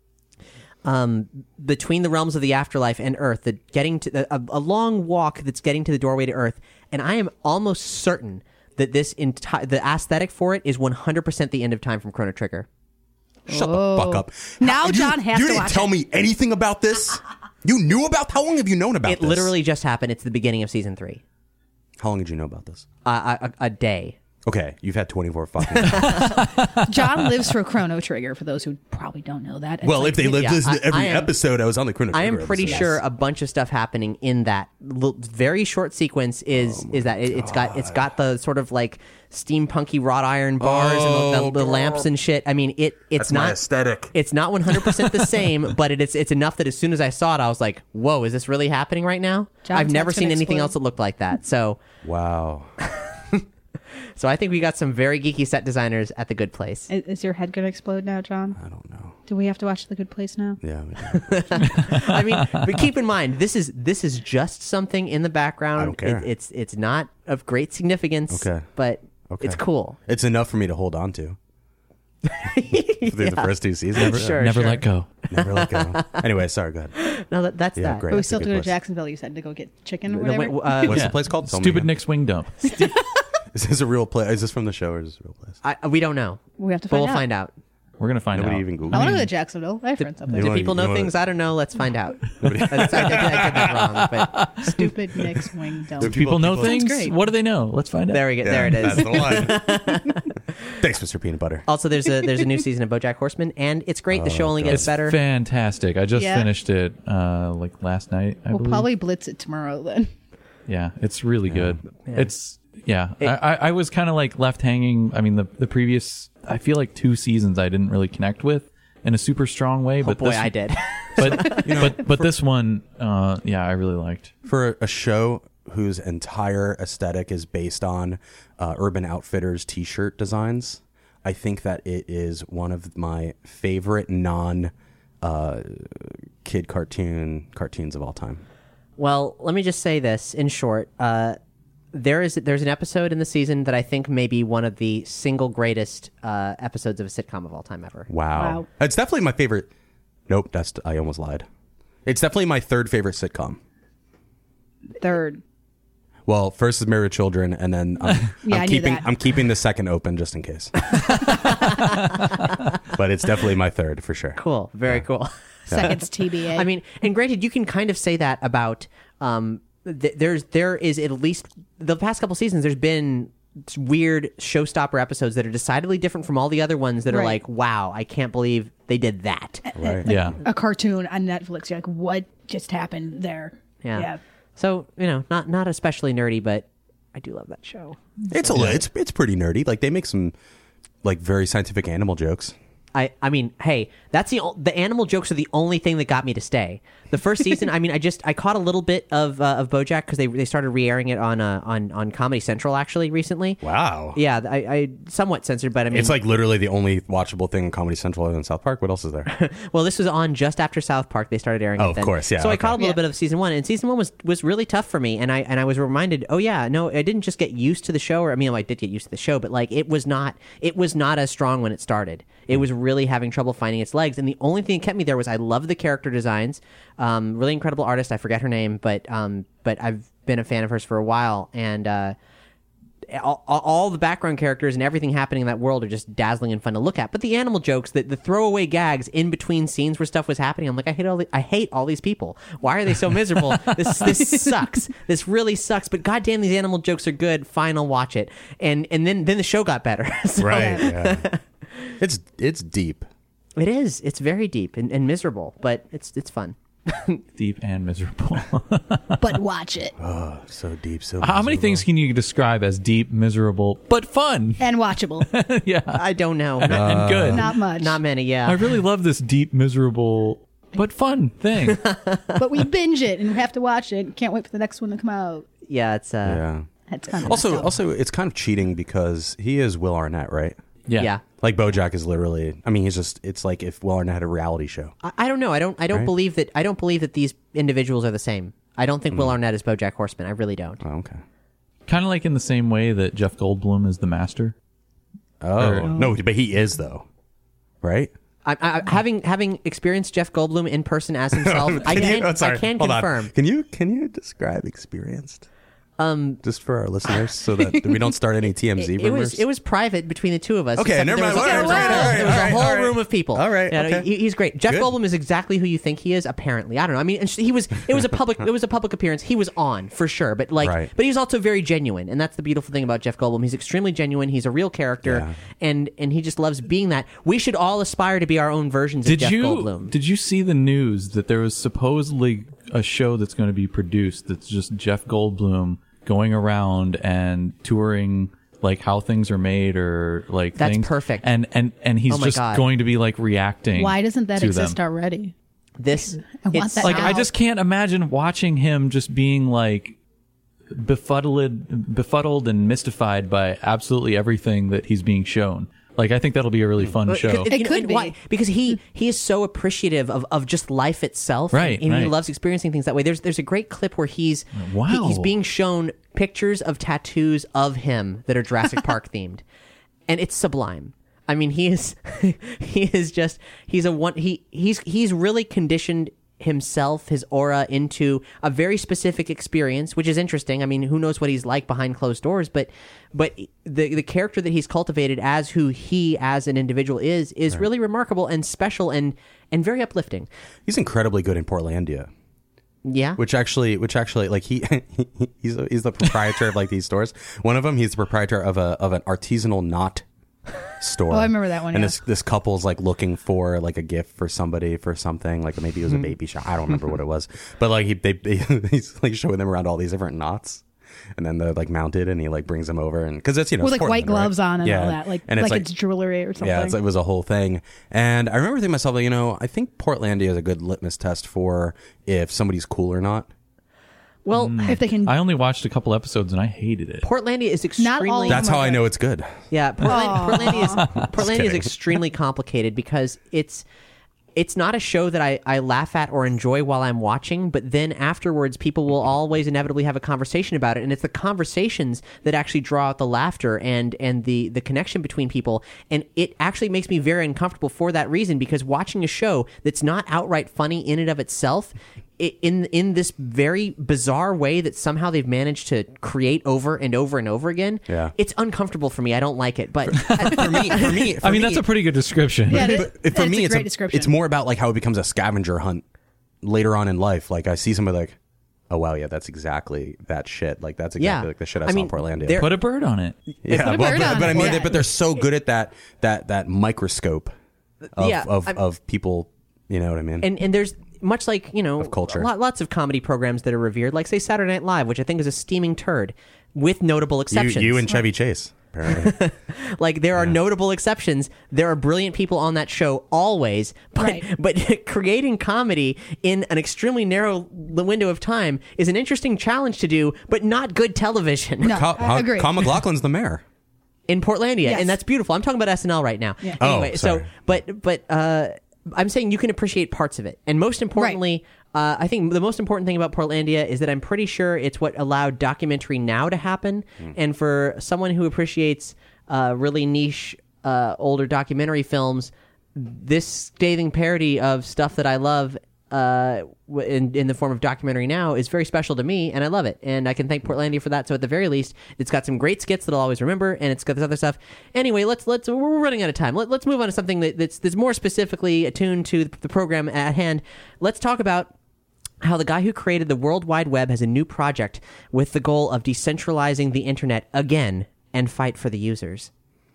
S2: the realms of the afterlife and Earth, that getting to a long walk that's getting to the doorway to Earth, and I am almost certain that the aesthetic for it is 100% the end of time from Chrono Trigger.
S10: Shut the fuck up.
S9: Now John has to
S10: You didn't
S9: watch
S10: tell
S9: it.
S10: me anything about this. You knew about. How long have you known about
S2: It
S10: this?
S2: literally just happened. It's the beginning of season 3.
S10: How long did you know about this?
S2: A day.
S10: Okay, you've had 24 fucking.
S9: John lives for Chrono Trigger. For those who probably don't know that. It's
S10: Well,
S9: like-
S10: if they lived
S2: Yeah,
S10: this every
S2: I am-
S10: episode, I was on the Chrono Trigger.
S2: I am pretty
S10: episode.
S2: sure a bunch of stuff happening in that very short sequence is that it's got the sort of like steampunky wrought iron bars and the lamps and shit. I mean, it's
S10: That's
S2: not
S10: my aesthetic.
S2: It's not 100% the same, but it's enough that as soon as I saw it, I was like, "Whoa, is this really happening right now?"
S9: John's
S2: I've never
S9: head's
S2: seen
S9: gonna
S2: anything
S9: explode.
S2: else that looked like that. So,
S10: Wow.
S2: so I think we got some very geeky set designers at the Good Place.
S9: Is your head going to explode now, John?
S10: I don't know.
S9: Do we have to watch The Good Place now?
S10: Yeah.
S2: I mean, but keep in mind, this is just something in the background.
S10: I don't care.
S2: It's not of great significance.
S10: Okay.
S2: But
S10: Okay.
S2: it's cool.
S10: It's enough for me to hold on to. Through the first 2 seasons.
S8: Never let go.
S10: Never let go. Anyway, sorry, go ahead.
S2: No, that's
S10: Yeah,
S2: that.
S10: great.
S9: But we
S10: That's a
S9: still have to
S10: good
S9: go to
S10: place.
S9: Jacksonville. You said to go get chicken or
S2: No,
S9: whatever.
S2: wait,
S10: What's
S8: Yeah.
S10: the place called? Tell me
S8: Stupid
S10: again.
S8: Nick's Wing Dump.
S10: Is this a real place? Is this from the show or is this a real place?
S2: We don't know.
S9: We have to
S2: But
S9: find
S2: we'll
S9: out.
S2: find out.
S8: We're gonna find
S10: Nobody
S8: out.
S10: even Googled
S9: I want to
S10: it.
S9: go to Jacksonville. I have friends up there.
S2: Do people know
S10: you
S2: things? I don't know. Let's find out. I did that wrong, but
S9: Stupid Nick's Wing Dump.
S10: Do
S8: People know
S10: people-
S8: things.
S9: great.
S8: What do they know? Let's find out.
S2: there we go. There it is.
S10: That's the one. Thanks, Mr. Peanut Butter.
S2: Also, there's a new season of BoJack Horseman, and it's great. The show only gets
S8: It's
S2: better.
S8: fantastic. I just
S9: Yeah.
S8: finished it like last night. I
S9: We'll
S8: believe.
S9: probably blitz it tomorrow then.
S8: Yeah, it's really good. It's I was kind of like left hanging. I mean, the previous, I feel like 2 seasons I didn't really connect with in a super strong way. But
S2: boy,
S8: this,
S2: I did.
S8: But but this one, I really liked.
S10: For a show whose entire aesthetic is based on Urban Outfitters t-shirt designs, I think that it is one of my favorite non kid cartoons of all time.
S2: Well, let me just say this in short. There's an episode in the season that I think may be one of the single greatest episodes of a sitcom of all time ever.
S10: Wow. It's definitely my favorite. Nope, I almost lied. It's definitely my third favorite sitcom.
S9: Third.
S10: Well, first is Married with Children, and then
S9: I knew that.
S10: I'm keeping the second open just in case. But it's definitely my third for sure.
S2: Cool. Very cool.
S9: Second's TBA.
S2: I mean, and granted, you can kind of say that about there is at least the past couple seasons. There's been weird showstopper episodes that are decidedly different from all the other ones that are
S9: Right.
S2: like, wow, I can't believe they did that.
S10: Right.
S8: Yeah.
S9: a cartoon on Netflix. You're like, what just happened there?
S2: Yeah. So not especially nerdy, but I do love that show.
S10: It's pretty nerdy. Like they make some like very scientific animal jokes.
S2: I mean, hey, that's the animal jokes are the only thing that got me to stay. The first season, I mean, I caught a little bit of BoJack because they started re-airing it on Comedy Central actually recently.
S10: Wow.
S2: Yeah, I somewhat censored, but I mean,
S10: It's like literally the only watchable thing on Comedy Central other than South Park. What else is there?
S2: well, this was on just after South Park. They started airing it.
S10: Oh, of
S2: then.
S10: course, yeah,
S2: So I
S10: okay.
S2: caught a little bit of season 1, and season 1 was really tough for me, and I was reminded, oh yeah, no, I didn't just get used to the show, or I mean, I did get used to the show, but like it was not as strong when it started. It was really having trouble finding its legs, and the only thing that kept me there was I love the character designs. Really incredible artist. I forget her name, but I've been a fan of hers for a while, and all the background characters and everything happening in that world are just dazzling and fun to look at. But the animal jokes, the throwaway gags in between scenes where stuff was happening, I'm like, I hate all these people. Why are they so miserable? This sucks. This really sucks. But goddamn, these animal jokes are good. Fine, I'll watch it. And then the show got better. So-
S10: Right. Yeah. It's deep.
S2: It is. It's very deep and miserable, but it's fun.
S8: Deep and miserable.
S9: But watch it.
S10: Oh, so deep. So
S8: How many things can you describe as deep, miserable, but fun?
S9: And watchable.
S8: Yeah.
S2: I don't know.
S8: And good.
S9: Not much.
S2: Not many. Yeah.
S8: I really love this deep, miserable, but fun thing.
S9: But we binge it and we have to watch it. Can't wait for the next one to come out.
S2: Yeah. It's
S10: Yeah.
S9: That's kind of
S10: Also, it's kind of cheating because he is Will Arnett, right?
S8: Yeah.
S2: Yeah.
S10: Like BoJack is literally. I mean, it's like if Will Arnett had a reality show.
S2: I don't know. I don't
S10: Right?
S2: believe that. I don't believe that these individuals are the same. I don't think Will Arnett is BoJack Horseman. I really don't.
S10: Oh, okay.
S8: Kind of like in the same way that Jeff Goldblum is the master.
S10: Oh no, but he is though, right?
S2: Having experienced Jeff Goldblum in person as himself, I can
S10: Hold on.
S2: confirm.
S10: Can you describe experienced? Just for our listeners, so that we don't start any TMZ rumors.
S2: It was private between the two of us.
S10: Okay, never mind.
S2: There was a whole room of people.
S10: All right,
S2: Yeah,
S10: okay.
S2: he's great. Jeff
S10: Good.
S2: Goldblum is exactly who you think he is. Apparently, I don't know. I mean, and it was a public appearance. He was on for sure, but
S10: Right.
S2: but he's also very genuine, and that's the beautiful thing about Jeff Goldblum. He's extremely genuine. He's a real character, and he just loves being that. We should all aspire to be our own versions of Jeff Goldblum.
S8: Did you see the news that there was supposedly a show that's going to be produced that's just Jeff Goldblum going around and touring like how things are made or like
S2: That's
S8: things.
S2: perfect.
S8: And he's
S2: Oh my
S8: just
S2: God.
S8: going to be like reacting.
S9: Why doesn't that
S8: to
S9: exist
S8: them.
S9: already?
S2: I
S9: want that
S8: like
S9: now.
S8: I just can't imagine watching him just being like befuddled and mystified by absolutely everything that he's being shown. Like, I think that'll be a really fun show.
S2: It could be. Why? Because he is so appreciative of just life itself.
S8: Right,
S2: And he
S8: right.
S2: loves experiencing things that way. There's a great clip where he's being shown pictures of tattoos of him that are Jurassic Park themed. And it's sublime. I mean, he's really conditioned himself, his aura, into a very specific experience, which is interesting. I mean, who knows what he's like behind closed doors, but the character that he's cultivated as who he as an individual is
S10: Right.
S2: really remarkable and special and very uplifting.
S10: He's incredibly good in Portlandia.
S2: Yeah.
S10: Which actually, like he's the proprietor of like these stores. One of them, he's the proprietor of an artisanal knot store.
S9: Oh, I remember that one,
S10: And
S9: yeah.
S10: this couple's like looking for like a gift for somebody for something. Like maybe it was a baby shower. I don't remember what it was. But like he's like showing them around all these different knots. And then they're like mounted, and he like brings them over, and because it's
S9: with like
S10: Portland,
S9: white gloves
S10: right?
S9: on and
S10: Yeah.
S9: all that, like
S10: And
S9: it's jewelry or something.
S10: Yeah, it was a whole thing. And I remember thinking to myself, like, I think Portlandia is a good litmus test for if somebody's cool or not.
S2: Well,
S9: if they can.
S8: I only watched a couple episodes and I hated it.
S2: Portlandia is extremely.
S10: That's how I know it's good.
S2: Yeah, Portlandia is extremely complicated because it's not a show that I laugh at or enjoy while I'm watching, but then afterwards people will always inevitably have a conversation about it, and it's the conversations that actually draw out the laughter and the connection between people, and it actually makes me very uncomfortable for that reason, because watching a show that's not outright funny in and of itself, in this very bizarre way that somehow they've managed to create over and over and over again, it's uncomfortable for me. I don't like it, but
S10: for me,
S8: I mean, that's a pretty good description.
S9: Yeah,
S10: But for me,
S9: a great description.
S10: it's more about like how it becomes a scavenger hunt later on in life. Like I see somebody like, oh wow, yeah, that's exactly that shit. Like that's exactly like the shit I saw in Portlandia.
S8: Put a bird on it.
S10: Yeah,
S9: Put a bird on
S10: but I
S9: it.
S10: mean,
S9: Yeah.
S10: but they're so good at that microscope of people. You know what I mean?
S2: And there's much like,
S10: Of culture.
S2: lots of comedy programs that are revered, like say Saturday Night Live, which I think is a steaming turd, with notable exceptions.
S10: You and Chevy Chase. Apparently.
S2: Like there are notable exceptions. There are brilliant people on that show always, but creating comedy in an extremely narrow window of time is an interesting challenge to do, but not good television.
S9: No, I agree.
S10: Kyle MacLachlan's the mayor.
S2: In Portlandia,
S9: Yes.
S2: and that's beautiful. I'm talking about SNL right now.
S9: Yeah.
S2: Anyway,
S10: sorry.
S2: but I'm saying you can appreciate parts of it, and most importantly, I think the most important thing about Portlandia is that I'm pretty sure it's what allowed Documentary Now to happen, and for someone who appreciates really niche older documentary films, this scathing parody of stuff that I love in the form of Documentary Now is very special to me, and I love it, and I can thank Portlandia for that. So at the very least, it's got some great skits that I'll always remember, and it's got this other stuff. Anyway, we're running out of time. Let's move on to something that's more specifically attuned to the program at hand. Let's talk about how the guy who created the World Wide Web has a new project with the goal of decentralizing the internet again and fight for the users.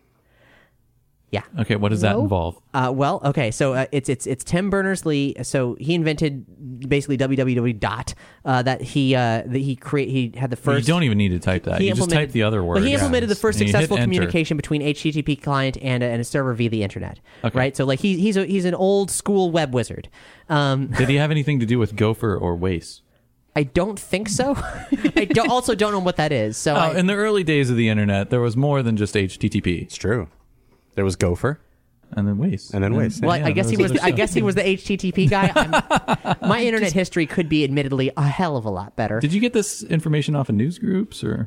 S2: Yeah.
S8: Okay, what does that involve?
S2: Well, okay, so it's Tim Berners-Lee. So he invented basically www. That he had the first.
S8: You don't even need to type that. You just type the other word.
S2: But he implemented the first
S8: And you hit
S2: successful
S8: enter.
S2: communication between HTTP client and a server via the internet.
S8: Okay.
S2: Right. So like he's an old school web wizard.
S8: Did he have anything to do with Gopher or Waze?
S2: I don't think so. I also don't know what that is. So
S8: In the early days of the internet, there was more than just HTTP.
S10: It's true. There was Gopher.
S8: And then Waze.
S10: And then Waze.
S2: Well,
S8: Yeah,
S2: I guess
S8: there
S2: he
S8: was
S2: was.
S8: other
S2: I
S8: stuff.
S2: guess he was the HTTP guy. My internet history could be, admittedly, a hell of a lot better.
S8: Did you get this information off of news groups or?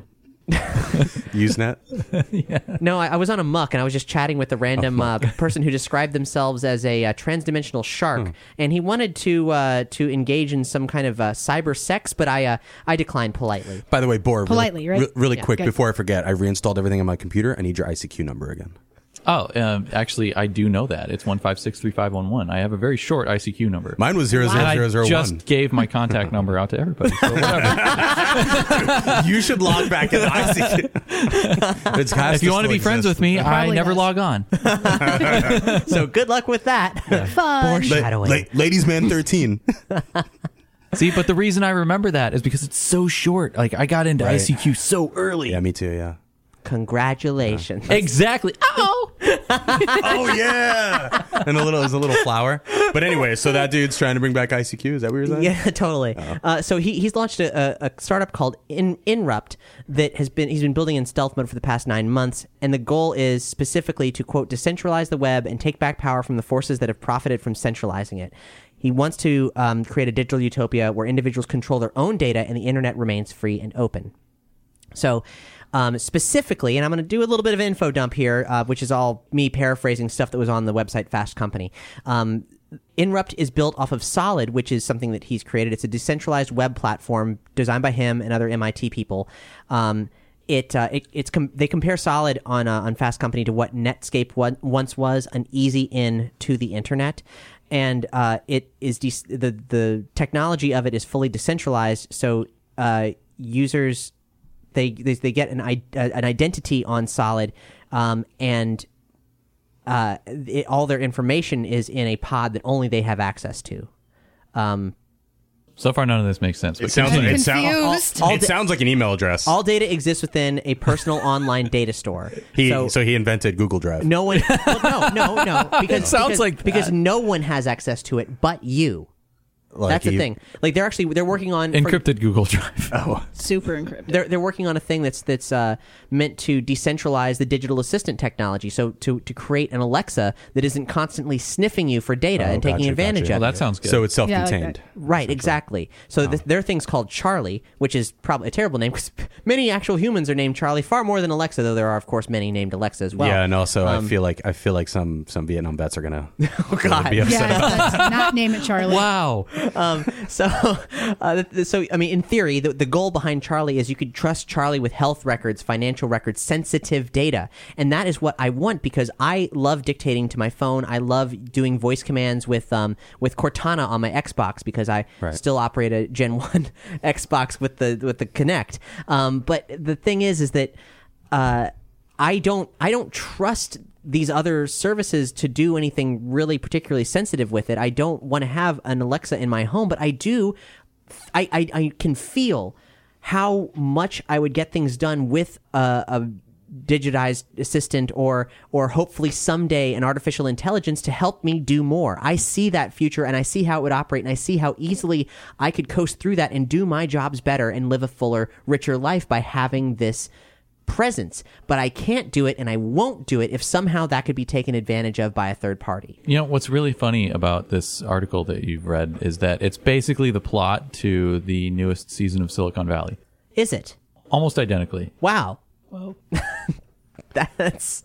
S10: Usenet?
S2: No, I was on a muck and I was just chatting with a random person who described themselves as a transdimensional shark, and he wanted to engage in some kind of cyber sex, but I declined politely.
S10: By the way, Bor,
S9: Politely, right?
S10: really
S9: Yeah,
S10: quick
S9: good.
S10: before I forget, I reinstalled everything on my computer. I need your ICQ number again.
S8: Oh, actually, I do know that. It's 1563511. I have a very short ICQ number.
S10: Mine was 00001.
S8: I just gave my contact number out to everybody. So whatever.
S10: You should log back in the ICQ.
S8: If you want to be friends with me, I never log on.
S2: So good luck with that.
S9: Fun.
S2: Foreshadowing.
S10: Ladies Man 13.
S8: See, but the reason I remember that is because it's so short. Like, I got into
S10: Right.
S8: ICQ so early.
S10: Yeah, me too, yeah.
S2: Congratulations.
S8: Exactly. Oh!
S10: Oh, yeah. And there's a little flower. But anyway, so that dude's trying to bring back ICQ. Is that what you're saying?
S2: Yeah, totally. So he's launched a startup called Inrupt that he's been building in stealth mode for the past 9 months, and the goal is specifically to, quote, decentralize the web and take back power from the forces that have profited from centralizing it. He wants to create a digital utopia where individuals control their own data and the internet remains free and open. So specifically, and I'm going to do a little bit of info dump here, which is all me paraphrasing stuff that was on the website Fast Company. Inrupt is built off of Solid, which is something that he's created. It's a decentralized web platform designed by him and other MIT people. They compare Solid on Fast Company to what Netscape once was, an easy in to the internet. And it is the technology of it is fully decentralized, so users they get an identity on Solid, and all their information is in a pod that only they have access to.
S8: So far, none of this makes sense.
S10: It sounds like an email address.
S2: All data exists within a personal online data store.
S10: So he invented Google Drive.
S2: No one. No. Because,
S8: It sounds like
S2: because no one has access to it but you. That's the thing. Like they're working on
S8: encrypted Google Drive.
S10: Oh,
S9: super encrypted.
S2: They're working on a thing that's meant to decentralize the digital assistant technology. So to create an Alexa that isn't constantly sniffing you for data and taking advantage of.
S8: Well, that sounds good.
S10: So it's self-contained.
S2: Right, exactly. So their thing's called Charlie, which is probably a terrible name because many actual humans are named Charlie, far more than Alexa, though there are of course many named Alexa as well.
S10: Yeah, and also I feel like some Vietnam vets are gonna be upset
S9: Yeah,
S10: about that.
S9: not name it Charlie.
S8: Wow.
S2: So I mean, in theory, the goal behind Charlie is you could trust Charlie with health records, financial records, sensitive data, and that is what I want because I love dictating to my phone. I love doing voice commands with Cortana on my Xbox because I still operate a Gen 1 Xbox with the Kinect. But the thing is that I don't trust these other services to do anything really particularly sensitive with it. I don't want to have an Alexa in my home, but I do. I can feel how much I would get things done with a digitized assistant or hopefully someday an artificial intelligence to help me do more. I see that future and I see how it would operate and I see how easily I could coast through that and do my jobs better and live a fuller, richer life by having this presence, but I can't do it and I won't do it if somehow that could be taken advantage of by a third party.
S8: You know, what's really funny about this article that you've read is that it's basically the plot to the newest season of Silicon Valley.
S2: Is it?
S8: Almost identically.
S2: Wow. Whoa. That's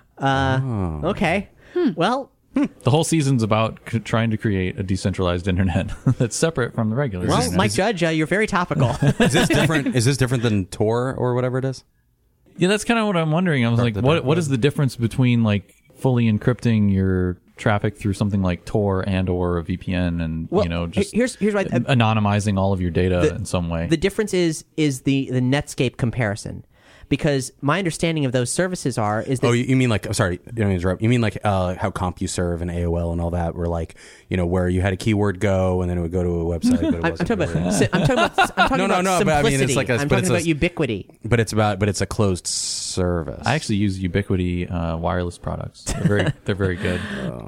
S2: okay. Well,
S8: the whole season's about trying to create a decentralized internet that's separate from the regular.
S2: Well,
S8: internet.
S2: Mike Judge, you're very topical.
S10: Is this different than Tor or whatever it is?
S8: Yeah, that's kind of what I'm wondering. I was like, what is the difference between like fully encrypting your traffic through something like Tor and or a VPN and just
S2: here's what
S8: anonymizing all of your data in some way?
S2: The difference is the Netscape comparison. Because my understanding of those services is that...
S10: Oh, you mean like... Sorry, don't interrupt. You mean like how CompuServe and AOL and all that were like, where you had a keyword go and then it would go to a website. But I'm talking about
S2: simplicity.
S10: But I mean, it's like
S2: I'm talking about ubiquity.
S10: But it's a closed service.
S8: I actually use Ubiquity wireless products. They're very good.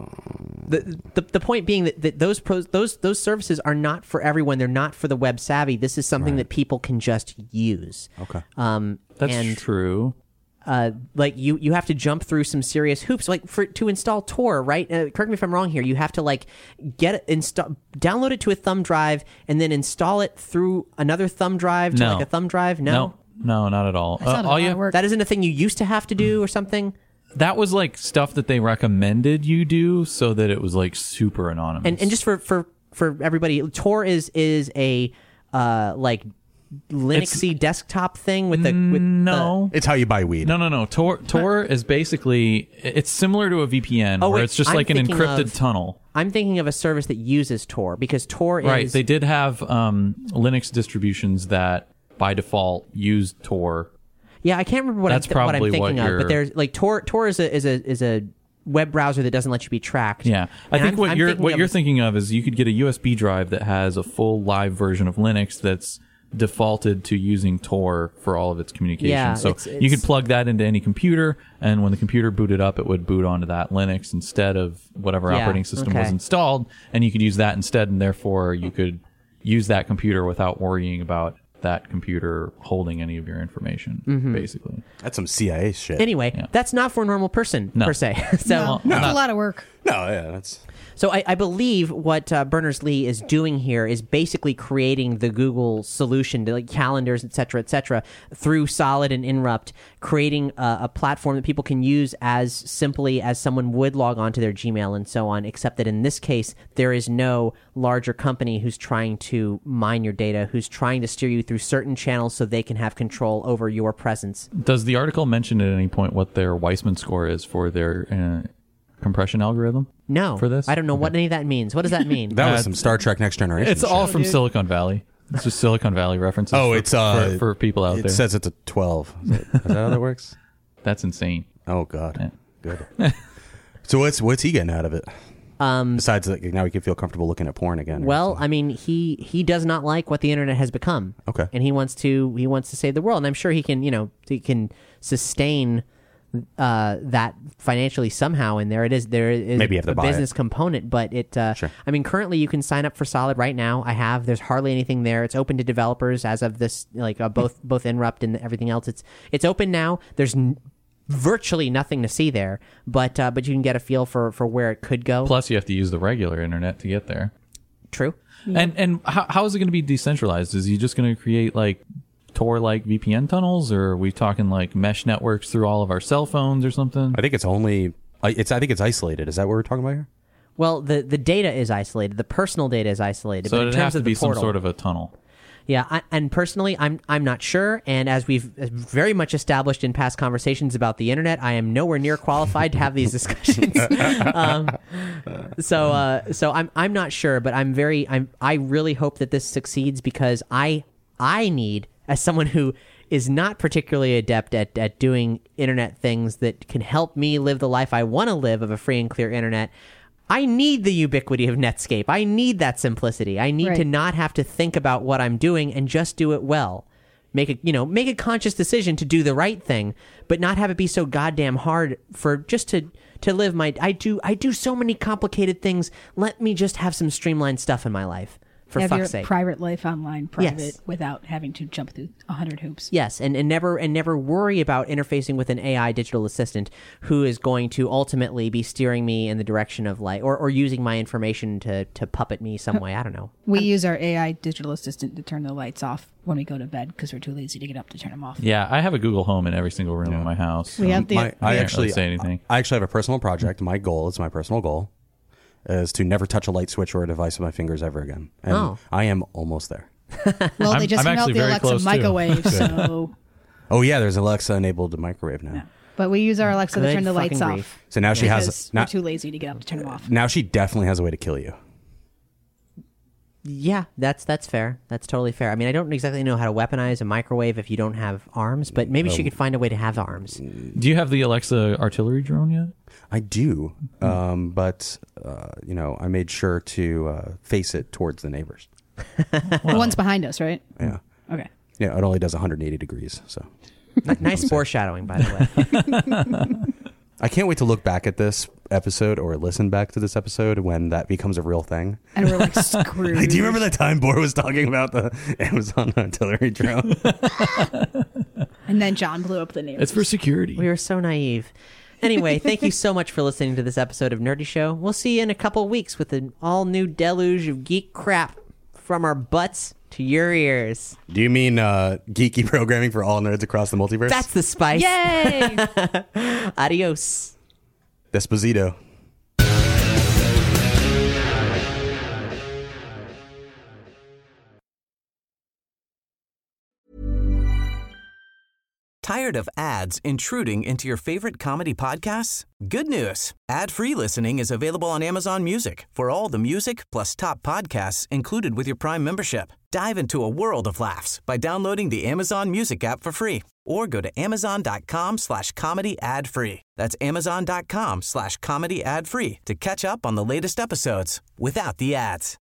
S2: The point being that those services are not for everyone. They're not for the web savvy. This is something that people can just use.
S10: Okay.
S8: That's true.
S2: Like you have to jump through some serious hoops, like to install Tor, right? Correct me if I'm wrong here. You have to download it to a thumb drive and then install it through another thumb drive to like a thumb drive. No.
S8: No, not at all.
S9: That's not a lot of work.
S2: That isn't a thing you used to have to do or something?
S8: That was like stuff that they recommended you do so that it was like super anonymous.
S2: And just for everybody, Tor is a like Linuxy desktop thing with
S8: no.
S10: It's how you buy weed.
S8: No. Tor is basically, it's similar to a VPN where it's just like an encrypted tunnel.
S2: I'm thinking of a service that uses Tor because Tor is...
S8: Right, they did have Linux distributions that by default use Tor.
S2: Yeah, I can't remember what I'm thinking of, but there's like Tor is a web browser that doesn't let you be tracked.
S8: Yeah, I think what you're thinking of is you could get a USB drive that has a full live version of Linux that's defaulted to using Tor for all of its communication.
S2: Yeah,
S8: so you could plug that into any computer, and when the computer booted up, it would boot onto that Linux instead of whatever operating system was installed, and you could use that instead, and therefore you could use that computer without worrying about that computer holding any of your information, basically.
S10: That's some CIA shit.
S2: Anyway, that's not for a normal person, per se. So
S9: That's a lot of work.
S10: No, yeah, that's...
S2: So I believe what Berners-Lee is doing here is basically creating the Google solution to like calendars, et cetera, through Solid and Inrupt, creating a platform that people can use as simply as someone would log on to their Gmail and so on, except that in this case, there is no larger company who's trying to mine your data, who's trying to steer you through certain channels so they can have control over your presence.
S8: Does the article mention at any point what their Weissman score is for their... compression algorithm?
S2: No.
S8: For this?
S2: I don't know what any of that means. What does that mean?
S10: That was some Star Trek Next Generation.
S8: It's all from Silicon Valley. It's just Silicon Valley references for people out there.
S10: It says it's a 12. Is that how that works?
S8: That's insane.
S10: Oh, God. Yeah. Good. So what's he getting out of it? Besides, like, now he can feel comfortable looking at porn again.
S2: Well, I mean, he does not like what the internet has become.
S10: Okay.
S2: And he wants to save the world. And I'm sure he can sustain that financially somehow in there. There is
S10: maybe you have to
S2: a
S10: buy
S2: business component, but
S10: sure.
S2: I mean, currently you can sign up for Solid right now. There's hardly anything there. It's open to developers as of this, like both Inrupt and everything else. It's open now. There's virtually nothing to see there, but you can get a feel for where it could go.
S8: Plus, you have to use the regular internet to get there.
S2: True.
S8: And how is it going to be decentralized? Is he just going to create like Tor-like VPN tunnels, or are we talking like mesh networks through all of our cell phones or something?
S10: I think it's isolated. Is that what we're talking about here?
S2: Well, the data is isolated. The personal data is isolated.
S8: So
S2: but in
S8: it
S2: terms
S8: has to
S2: of
S8: be
S2: the portal,
S8: some sort of a tunnel.
S2: Yeah, and personally, I'm not sure. And as we've very much established in past conversations about the internet, I am nowhere near qualified to have these discussions. So I'm not sure, but I really hope that this succeeds because I need, as someone who is not particularly adept at doing internet things that can help me live the life I want to live of a free and clear internet, I need the ubiquity of Netscape. I need that simplicity. I need to not have to think about what I'm doing and just do it well. Make a conscious decision to do the right thing, but not have it be so goddamn hard for just to live my... I do so many complicated things. Let me just have some streamlined stuff in my life. For
S9: have
S2: fuck's
S9: your
S2: sake.
S9: private life online private
S2: Yes.
S9: without having to jump through 100 hoops.
S2: Yes, and never worry about interfacing with an AI digital assistant who is going to ultimately be steering me in the direction of like or using my information to puppet me some way. I don't know.
S9: We use our AI digital assistant to turn the lights off when we go to bed because we're too lazy to get up to turn them off.
S8: Yeah, I have a Google Home in every single room in my house.
S9: We have the-
S10: I
S8: can't
S10: actually
S8: really say anything.
S10: I actually have a personal project. My personal goal is to never touch a light switch or a device with my fingers ever again. And I am almost there.
S9: Well, they just came out the Alexa microwave, so...
S10: Oh, yeah, there's Alexa-enabled microwave now.
S9: But we use our Alexa to
S2: Good
S9: turn the lights
S2: fucking
S9: off.
S2: grief.
S10: So now she has...
S9: Because we're too lazy to get up to turn them off.
S10: Now she definitely has a way to kill you.
S2: Yeah, that's fair. That's totally fair. I mean, I don't exactly know how to weaponize a microwave if you don't have arms, but maybe she could find a way to have arms.
S8: Do you have the Alexa artillery drone yet?
S10: I do, but I made sure to face it towards the neighbors.
S9: The one's behind us, right?
S10: Yeah.
S9: Okay.
S10: Yeah, it only does 180 degrees. So
S2: nice foreshadowing, by the way.
S10: I can't wait to look back at this episode or listen back to this episode when that becomes a real thing.
S9: And we're like screwed.
S10: Like, do you remember that time Boar was talking about the Amazon artillery drone?
S9: And then John blew up the neighbors.
S8: It's for security.
S2: We were so naive. Anyway, thank you so much for listening to this episode of Nerdy Show. We'll see you in a couple weeks with an all-new deluge of geek crap from our butts to your ears.
S10: Do you mean geeky programming for all nerds across the multiverse?
S2: That's the spice.
S9: Yay!
S2: Adios.
S10: Desposito.
S17: Tired of ads intruding into your favorite comedy podcasts? Good news. Ad-free listening is available on Amazon Music for all the music plus top podcasts included with your Prime membership. Dive into a world of laughs by downloading the Amazon Music app for free or go to amazon.com/comedy ad-free. That's amazon.com/comedy ad-free to catch up on the latest episodes without the ads.